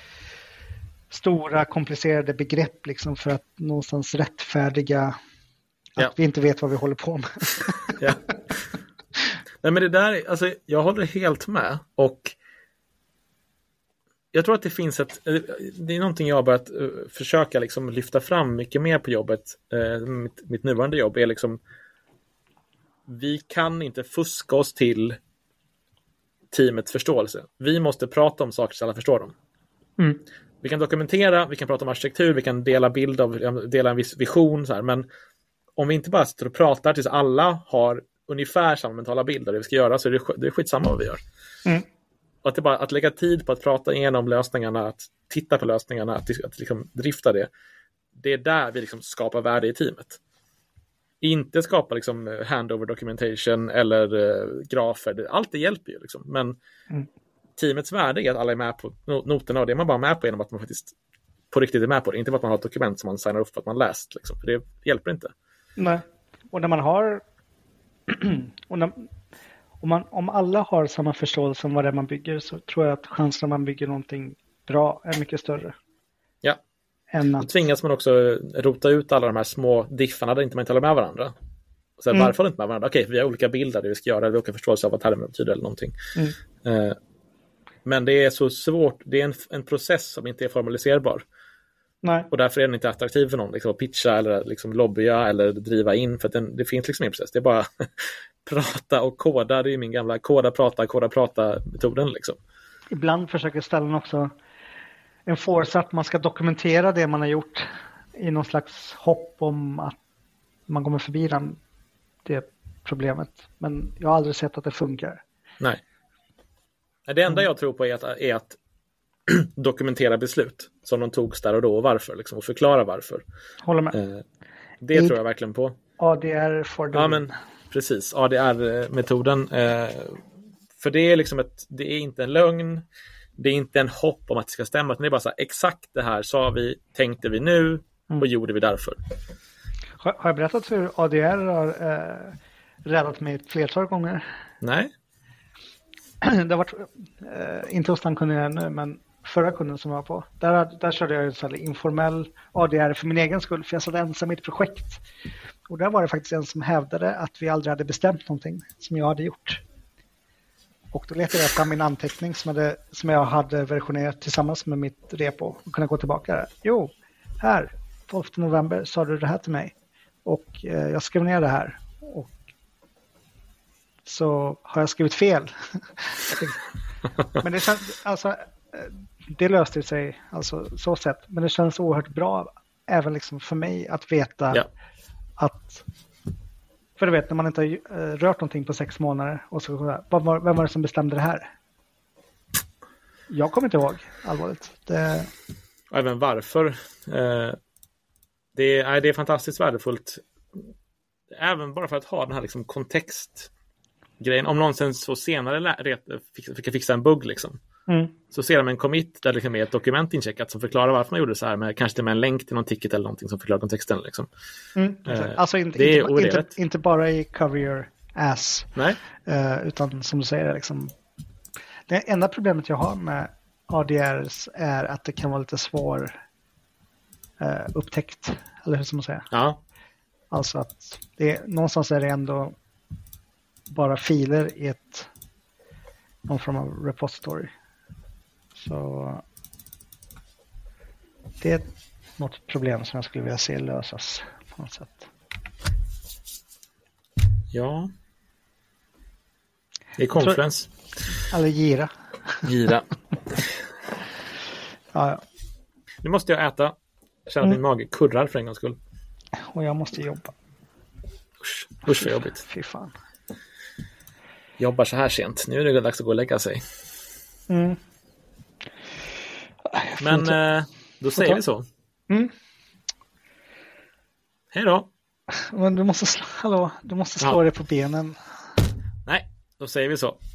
stora komplicerade begrepp liksom för att någonstans rättfärdiga att ja. Vi inte vet vad vi håller på med. Ja. Nej, men det där, alltså jag håller helt med och jag tror att det finns ett, det är någonting jag har börjat försöka liksom lyfta fram mycket mer på jobbet, mitt, mitt nuvarande jobb är liksom vi kan inte fuska oss till teamets förståelse. Vi måste prata om saker så alla förstår dem. Mm. Vi kan dokumentera, vi kan prata om arkitektur, vi kan dela bild av, dela en viss vision så här, men om vi inte bara sitter och pratar tills alla har ungefär samma mentala bild av det vi ska göra så är det, det är skitsamma vad vi gör. Mm. Och att, det bara, att lägga tid på att prata igenom lösningarna, att titta på lösningarna, att, att liksom drifta det, det är där vi liksom skapar värde i teamet. Inte skapa liksom handover documentation eller uh, grafer, allt det hjälper ju liksom, men mm. teamets värde är att alla är med på noterna och det är man bara med på genom att man faktiskt på riktigt är med på det. Inte för att man har ett dokument som man signar upp för att man läst. Liksom. För det hjälper inte. Nej. Och när man har och när, om, man, om alla har samma förståelse om vad det är man bygger så tror jag att chansen att man bygger någonting bra är mycket större. Ja. Än att... Då tvingas man också rota ut alla de här små diffarna där inte man inte håller med varandra. Så här, Mm. varför inte med varandra? Okej, vi har olika bilder det vi ska göra, vi har olika förståelse av vad termer betyder eller någonting. Mm. Eh, men det är så svårt, det är en, en process som inte är formaliserbar. Nej. Och därför är den inte attraktiv för någon liksom, att pitcha eller liksom, lobbya eller driva in, för att den, det finns liksom ingen process. Det är bara prata och koda, det är min gamla koda, prata, koda, prata-metoden liksom. Ibland försöker ställen också en force att man ska dokumentera det man har gjort i någon slags hopp om att man kommer förbi den, det problemet. Men jag har aldrig sett att det funkar. Nej. Det enda jag tror på är att, är att dokumentera beslut som de togs där och då och varför, liksom, och förklara varför. Håller med. Eh, det I, tror jag verkligen på. A D R for the Ja, men precis. A D R-metoden. Eh, för det är liksom ett, det är inte en lögn, det är inte en hopp om att det ska stämma, utan det är bara så här, exakt det här sa vi, tänkte vi nu och mm. gjorde vi därför. Har, har jag berättat hur A D R har eh, räddat mig ett flertal gånger? Nej. Det har varit, eh, inte hos den kunden nu, men förra kunden som jag var på. Där, där körde jag en sån här informell A D R för min egen skull, för jag satt ensam i ett projekt. Och där var det faktiskt en som hävdade att vi aldrig hade bestämt någonting som jag hade gjort. Och då letade jag fram min anteckning som, hade, som jag hade versionerat tillsammans med mitt repo och kunna gå tillbaka där. Jo, här, tolfte november sa du det här till mig. Och eh, jag skrev ner det här. Och så har jag skrivit fel. Men det känns, alltså, det löste sig alltså så sätt. Men det känns oerhört bra även liksom för mig att veta ja. att, för du vet när man inte har rört någonting på sex månader och så, vem var, vem var det som bestämde det här? Jag kommer inte ihåg, allvarligt. Det... Även varför. Eh, det, är, det är fantastiskt värdefullt. Även bara för att ha den här liksom kontextgrejen. Om någon sen så senare lä- fick, fick fixa en bugg liksom. Mm. Så ser de en commit där det liksom är ett dokument incheckat som förklarar varför man gjorde så här, med kanske med en länk till någon ticket eller någonting som förklarar kontexten liksom. Mm. Eh, alltså inte, det inte, inte, inte bara i cover your ass. Nej. Eh, utan som du säger liksom, det enda problemet jag har med A D Rs är att det kan vara lite svår eh, upptäckt, eller hur ska man säga? Ja. Alltså att det, någonstans är det ändå bara filer i ett någon form av repository. Så det är något problem som jag skulle vilja se lösas på något sätt. Ja. Det är konferens. Eller gira. Gira. Ja, ja. Nu måste jag äta. Jag känner att Mm. min mage kurrar för en gångs skull. Och jag måste jobba. Usch, usch för jobbigt. Fy fan. Jobbar så här sent. Nu är det dags att gå och lägga sig. Mm. Men eh, då säger ta. vi så. Mm. Hej då. Men du måste slå, hallå, du måste slå ja. dig på benen. Nej, då säger vi så.